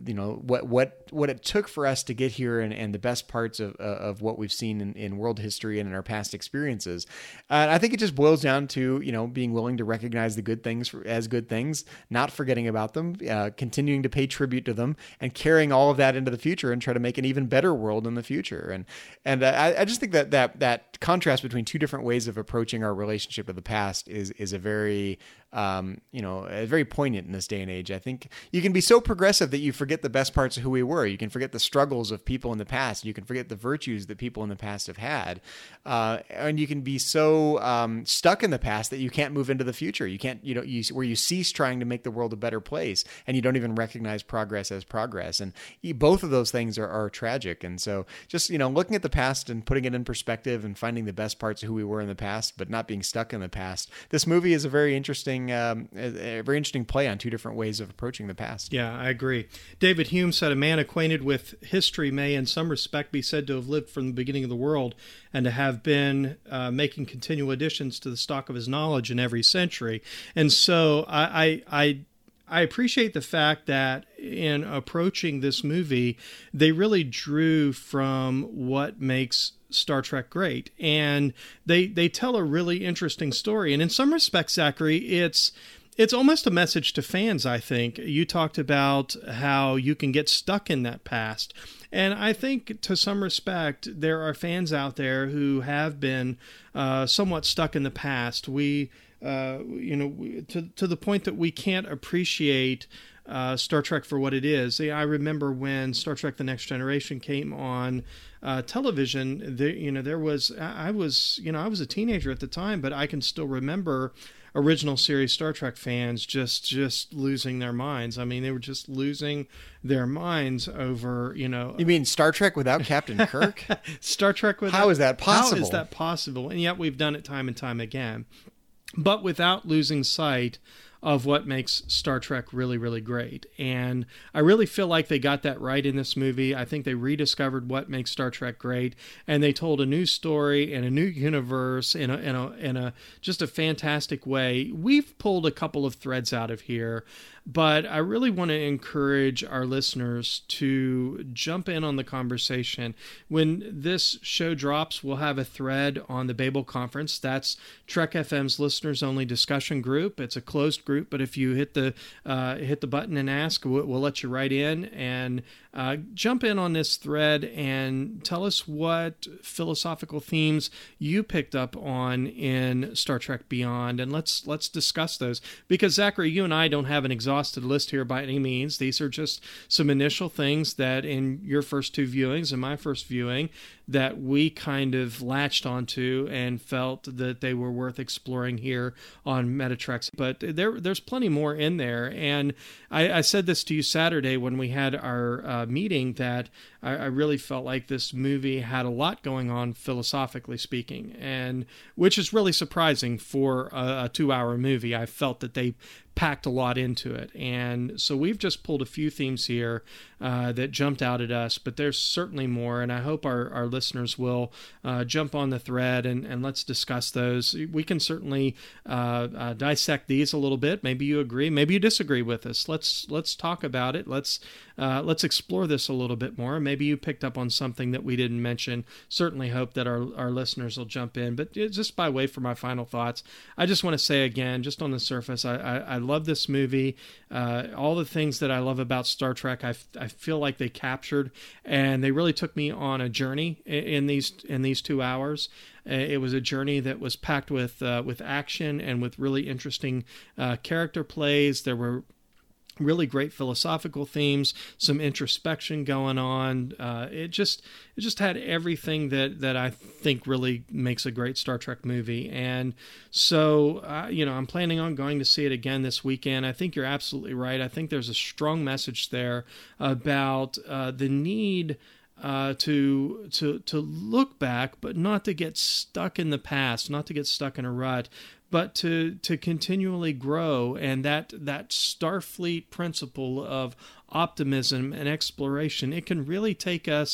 what what what it took for us to get here, and, and the best parts of of what we've seen in, in world history and in our past experiences. Uh, I think it just boils down to, you know, being willing to recognize the good things as good things, not forgetting about them, uh, continuing to pay tribute to them, and carrying all of that into the future and try to make an even better world in the future. And and uh, I, I just think that that that contrast between two different ways of approaching our relationship to the past is is a very um, you know, very poignant in this day and age. I think you can be so progressive that you forget the best parts of who we were. You can forget the struggles of people in the past. You can forget the virtues that people in the past have had. Uh, and you can be so um, stuck in the past that you can't move into the future. You can't, you know, you, where you cease trying to make the world a better place, and you don't even recognize progress as progress. And both of those things are, are tragic. And so just, you know, looking at the past and putting it in perspective and finding the best parts of who we were in the past, but not being stuck in the past. This movie is a very interesting Um, a, a very interesting play on two different ways of approaching the past. Yeah, I agree. David Hume said, a man acquainted with history may in some respect be said to have lived from the beginning of the world, and to have been uh, making continual additions to the stock of his knowledge in every century. And so I, I, I I appreciate the fact that in approaching this movie, they really drew from what makes Star Trek great, and they they tell a really interesting story. And in some respects, Zachary, it's it's almost a message to fans. I think you talked about how you can get stuck in that past, and I think to some respect there are fans out there who have been uh, somewhat stuck in the past. We, uh, you know, to to the point that we can't appreciate Uh, Star Trek for what it is. I remember when Star Trek: The Next Generation came on uh, television. There, you know, there was I was you know I was a teenager at the time, but I can still remember original series Star Trek fans just just losing their minds. I mean, they were just losing their minds over, you know. You mean Star Trek without Captain Kirk? Star Trek without. How is that possible? How is that possible? And yet we've done it time and time again, but without losing sight of what makes Star Trek really, really great. And I really feel like they got that right in this movie. I think they rediscovered what makes Star Trek great, and they told a new story in a new universe in a, in a, in a just a fantastic way. We've pulled a couple of threads out of here, but I really want to encourage our listeners to jump in on the conversation. When this show drops, we'll have a thread on the Babel Conference. That's Trek F M's listeners only discussion group. It's a closed group, but if you hit the uh, hit the button and ask, we'll, we'll let you right in and uh, jump in on this thread and tell us what philosophical themes you picked up on in Star Trek Beyond, and let's let's discuss those. Because Zachary, you and I don't have an exhaustive list here by any means. These are just some initial things that in your first two viewings and my first viewing that we kind of latched onto and felt that they were worth exploring here on Metatrex. But there, there's plenty more in there. And I, I said this to you Saturday when we had our uh, meeting, that I, I really felt like this movie had a lot going on philosophically speaking, and which is really surprising for a, a two-hour movie. I felt that they packed a lot into it. And so we've just pulled a few themes here uh, that jumped out at us, but there's certainly more, and I hope our, our listeners will uh, jump on the thread and, and let's discuss those. We can certainly uh, uh, dissect these a little bit. Maybe you agree, maybe you disagree with us. Let's let's talk about it. Let's uh, let's explore this a little bit more. Maybe you picked up on something that we didn't mention. Certainly hope that our, our listeners will jump in. But just by way for my final thoughts, I just want to say again, just on the surface, I, I, I love this movie. Uh, all the things that I love about Star Trek, I, I feel like they captured, and they really took me on a journey in, in these in these two hours. Uh, it was a journey that was packed with uh, with action and with really interesting uh, character plays. There were really great philosophical themes, some introspection going on. Uh, it just it just had everything that, that I think really makes a great Star Trek movie. And so, uh, you know, I'm planning on going to see it again this weekend. I think you're absolutely right. I think there's a strong message there about uh, the need Uh, to to to look back, but not to get stuck in the past, not to get stuck in a rut, but to to continually grow. And that that Starfleet principle of optimism and exploration, it can really take us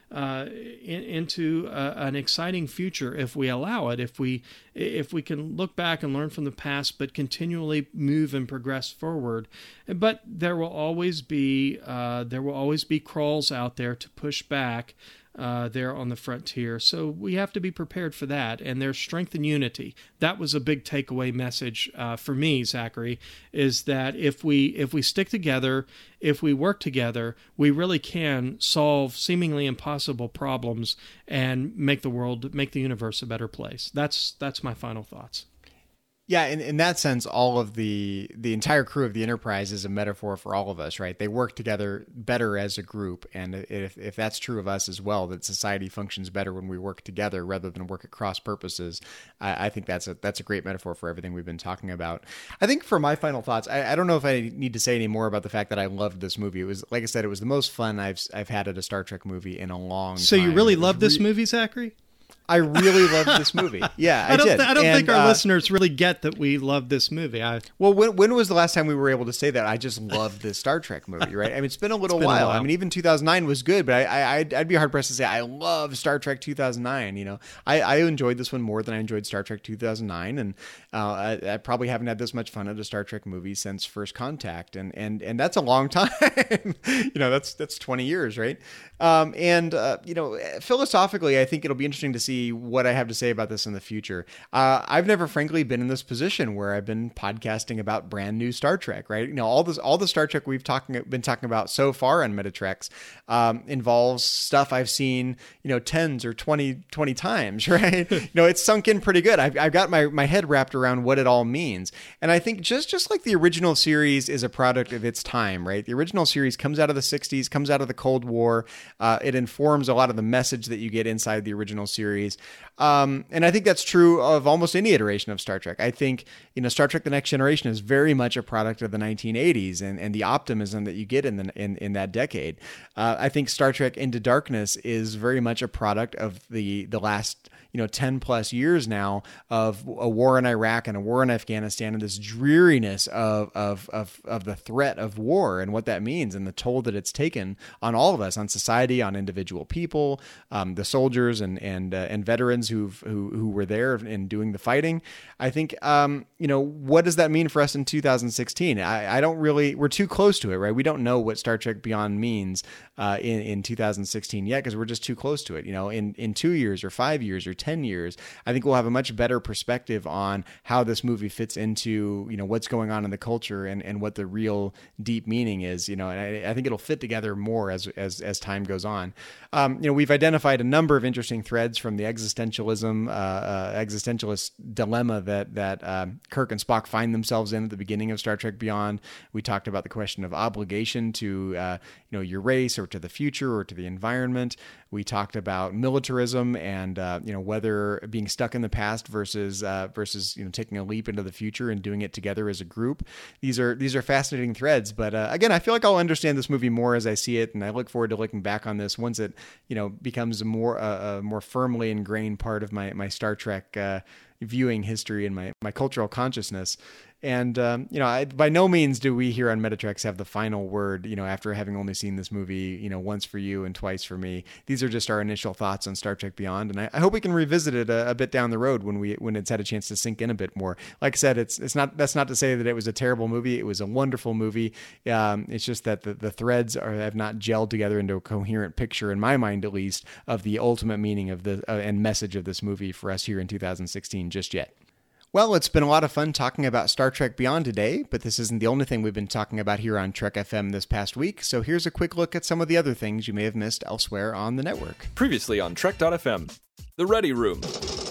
uh, in, into uh, an exciting future if we allow it, if we if we can look back and learn from the past, but continually move and progress forward. But there will always be uh, there will always be crawls out there to push back uh, there on the frontier. So we have to be prepared for that. And there's strength in unity. That was a big takeaway message uh, for me, Zachary, is that if we if we stick together, if we work together, we really can solve seemingly impossible problems and make the world, make the universe a better place. That's that's my final thoughts. Yeah, in, in that sense, all of the the entire crew of the Enterprise is a metaphor for all of us, right? They work together better as a group, and if if that's true of us as well, that society functions better when we work together rather than work at cross purposes. I, I think that's a that's a great metaphor for everything we've been talking about. I think for my final thoughts, I, I don't know if I need to say any more about the fact that I loved this movie. It was, like I said, it was the most fun I've I've had at a Star Trek movie in a long so time. So you really It was loved this re- movie, Zachary? I really loved this movie. Yeah, I, I don't. did. Th- I don't and, think our uh, listeners really get that we love this movie. I, well, when when was the last time we were able to say that? I just loved this Star Trek movie, right? I mean, it's been a little been a while. while. I mean, even two thousand nine was good, but I, I I'd, I'd be hard pressed to say I love Star Trek two thousand nine. You know, I, I enjoyed this one more than I enjoyed Star Trek two thousand nine, and uh, I, I probably haven't had this much fun at a Star Trek movie since First Contact, and and and that's a long time. you know, that's that's twenty years, right? Um, and uh, you know, philosophically, I think it'll be interesting to see what I have to say about this in the future. Uh, I've never, frankly, been in this position where I've been podcasting about brand new Star Trek, right? You know, all this, all the Star Trek we've talking been talking about so far on Metatrex um, involves stuff I've seen, you know, tens or twenty, twenty times, right? you know, it's sunk in pretty good. I've, I've got my, my head wrapped around what it all means. And I think just, just like the original series is a product of its time, right? The original series comes out of the sixties, comes out of the Cold War. Uh, it informs a lot of the message that you get inside the original series. Um, and I think that's true of almost any iteration of Star Trek. I think, you know, Star Trek The Next Generation is very much a product of the nineteen eighties and, and the optimism that you get in the, in, in that decade. Uh, I think Star Trek Into Darkness is very much a product of the, the last, you know, ten plus years now of a war in Iraq and a war in Afghanistan and this dreariness of, of, of, of the threat of war and what that means and the toll that it's taken on all of us, on society, on individual people, um, the soldiers and, and, uh, and veterans who've, who, who were there and doing the fighting. I think, um, you know, what does that mean for us in two thousand sixteen? I, I don't really, we're too close to it, right? We don't know what Star Trek Beyond means uh, in, in two thousand sixteen yet because we're just too close to it. You know, in, in two years or five years or ten years, I think we'll have a much better perspective on how this movie fits into, you know, what's going on in the culture and, and what the real deep meaning is, you know, and I, I think it'll fit together more as, as, as time goes on. Um, you know, we've identified a number of interesting threads from the existentialism, uh, uh, existentialist dilemma that, that uh, Kirk and Spock find themselves in at the beginning of Star Trek Beyond. We talked about the question of obligation to, uh, you know, your race or to the future or to the environment. We talked about militarism and, uh, you know, whether being stuck in the past versus, uh, versus, you know, taking a leap into the future and doing it together as a group. These are, these are fascinating threads. But, uh, again, I feel like I'll understand this movie more as I see it. And I look forward to looking back on this once it, you know, becomes a more, uh, a more firmly ingrained part of my, my Star Trek, uh, viewing history and my, my cultural consciousness. And, um, you know, I, by no means do we here on Metatrex have the final word, you know, after having only seen this movie, you know, once for you and twice for me. These are just our initial thoughts on Star Trek Beyond. And I, I hope we can revisit it a, a bit down the road when we, when it's had a chance to sink in a bit more. Like I said, it's, it's not, that's not to say that it was a terrible movie. It was a wonderful movie. Um, it's just that the, the threads are, have not gelled together into a coherent picture, in my mind, at least, of the ultimate meaning of the, uh, and message of this movie for us here in two thousand sixteen just yet. Well, it's been a lot of fun talking about Star Trek Beyond today, but this isn't the only thing we've been talking about here on Trek F M this past week, so here's a quick look at some of the other things you may have missed elsewhere on the network. Previously on Trek dot F M, The Ready Room.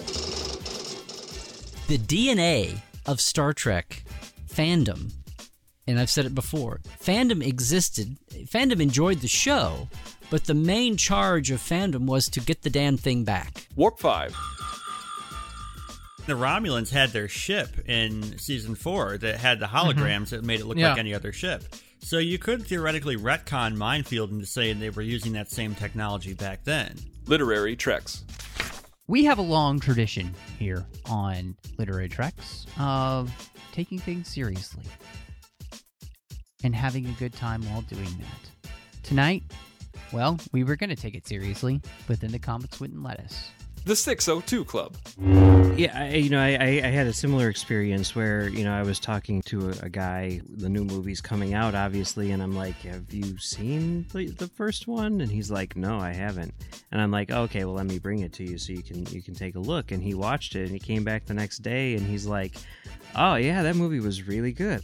The D N A of Star Trek fandom, and I've said it before, fandom existed, fandom enjoyed the show, but the main charge of fandom was to get the damn thing back. Warp five. The Romulans had their ship in season four that had the holograms mm-hmm. that made it look yeah. like any other ship. So you could theoretically retcon Minefield into saying they were using that same technology back then. Literary Treks. We have a long tradition here on Literary Treks of taking things seriously and having a good time while doing that. Tonight, Well, we were going to take it seriously, but then the comics wouldn't let us. The six oh two Club. Yeah, I, you know, I, I had a similar experience where, you know, I was talking to a, a guy, the new movie's coming out, obviously, and I'm like, have you seen the, the first one? And he's like, no, I haven't. And I'm like, okay, well, let me bring it to you so you can you can take a look. And he watched it, and he came back the next day, and he's like, oh, yeah, that movie was really good.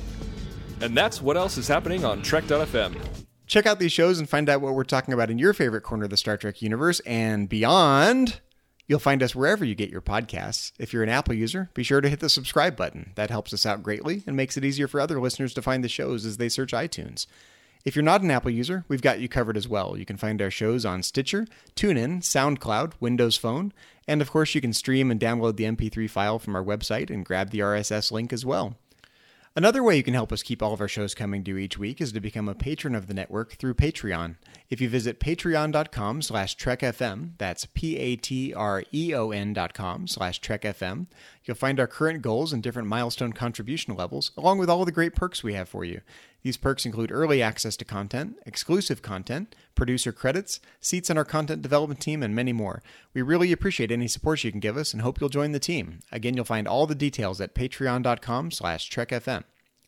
And that's what else is happening on Trek dot f m. Check out these shows and find out what we're talking about in your favorite corner of the Star Trek universe and beyond. You'll find us wherever you get your podcasts. If you're an Apple user, be sure to hit the subscribe button. That helps us out greatly and makes it easier for other listeners to find the shows as they search iTunes. If you're not an Apple user, we've got you covered as well. You can find our shows on Stitcher, TuneIn, SoundCloud, Windows Phone, and of course you can stream and download the M P three file from our website and grab the R S S link as well. Another way you can help us keep all of our shows coming to you each week is to become a patron of the network through Patreon. If you visit patreon.com slash trekfm, that's P-A-T-R-E-O-N dot com slash trekfm, you'll find our current goals and different milestone contribution levels, along with all the great perks we have for you. These perks include early access to content, exclusive content, producer credits, seats on our content development team, and many more. We really appreciate any support you can give us and hope you'll join the team. Again, you'll find all the details at patreon.com slash trekfm.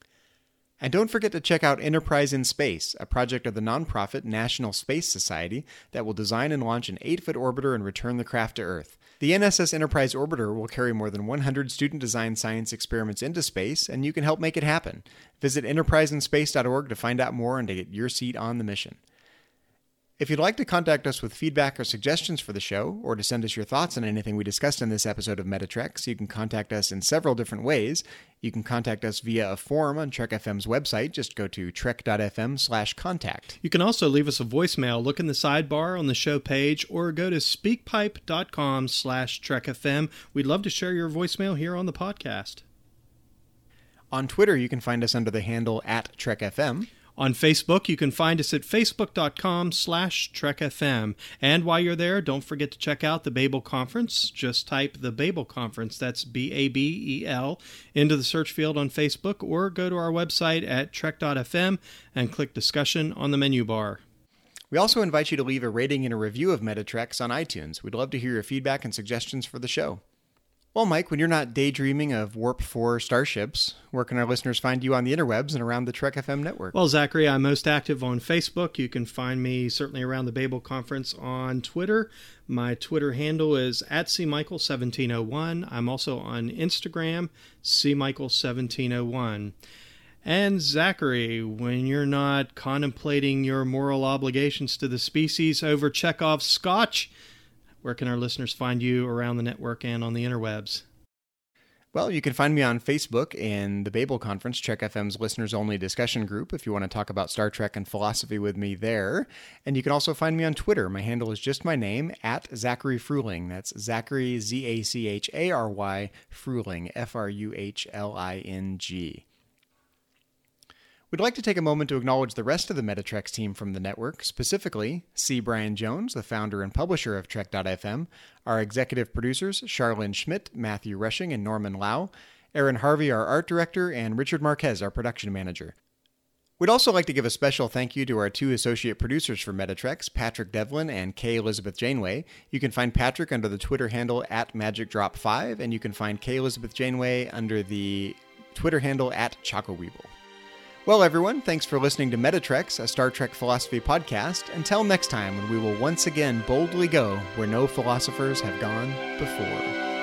And don't forget to check out Enterprise in Space, a project of the nonprofit National Space Society that will design and launch an eight-foot orbiter and return the craft to Earth. The N S S Enterprise orbiter will carry more than one hundred student-designed science experiments into space, and you can help make it happen. Visit enterprise in space dot org to find out more and to get your seat on the mission. If you'd like to contact us with feedback or suggestions for the show, or to send us your thoughts on anything we discussed in this episode of Metatreks, you can contact us in several different ways. You can contact us via a form on Trek F M's website. Just go to trek.fm slash contact. You can also leave us a voicemail. Look in the sidebar on the show page, or go to speakpipe.com slash trekfm. We'd love to share your voicemail here on the podcast. On Twitter, you can find us under the handle at TrekFM. On Facebook, you can find us at facebook.com slash trekfm. And while you're there, don't forget to check out the Babel Conference. Just type the Babel Conference, that's B A B E L, into the search field on Facebook, or go to our website at trek dot f m and click Discussion on the menu bar. We also invite you to leave a rating and a review of Metatreks on iTunes. We'd love to hear your feedback and suggestions for the show. Well, Mike, when you're not daydreaming of Warp four starships, where can our listeners find you on the interwebs and around the Trek F M network? Well, Zachary, I'm most active on Facebook. You can find me certainly around the Babel Conference on Twitter. My Twitter handle is at C Michael seventeen oh one. I'm also on Instagram, C Michael seventeen oh one. And Zachary, when you're not contemplating your moral obligations to the species over Chekhov's Scotch, where can our listeners find you around the network and on the interwebs? Well, you can find me on Facebook in the Babel Conference, Trek F M's listeners-only discussion group, if you want to talk about Star Trek and philosophy with me there. And you can also find me on Twitter. My handle is just my name, at Zachary Fruhling. That's Zachary, Z A C H A R Y, Fruhling, F R U H L I N G. We'd like to take a moment to acknowledge the rest of the Metatreks team from the network, specifically C. Brian Jones, the founder and publisher of Trek dot f m, our executive producers, Charlene Schmidt, Matthew Rushing, and Norman Lau, Aaron Harvey, our art director, and Richard Marquez, our production manager. We'd also like to give a special thank you to our two associate producers for Metatreks, Patrick Devlin and Kay Elizabeth Janeway. You can find Patrick under the Twitter handle at Magic Drop five, and you can find Kay Elizabeth Janeway under the Twitter handle at Choco Weeble. Well, everyone, thanks for listening to Metatreks, a Star Trek philosophy podcast. Until next time, when we will once again boldly go where no philosophers have gone before.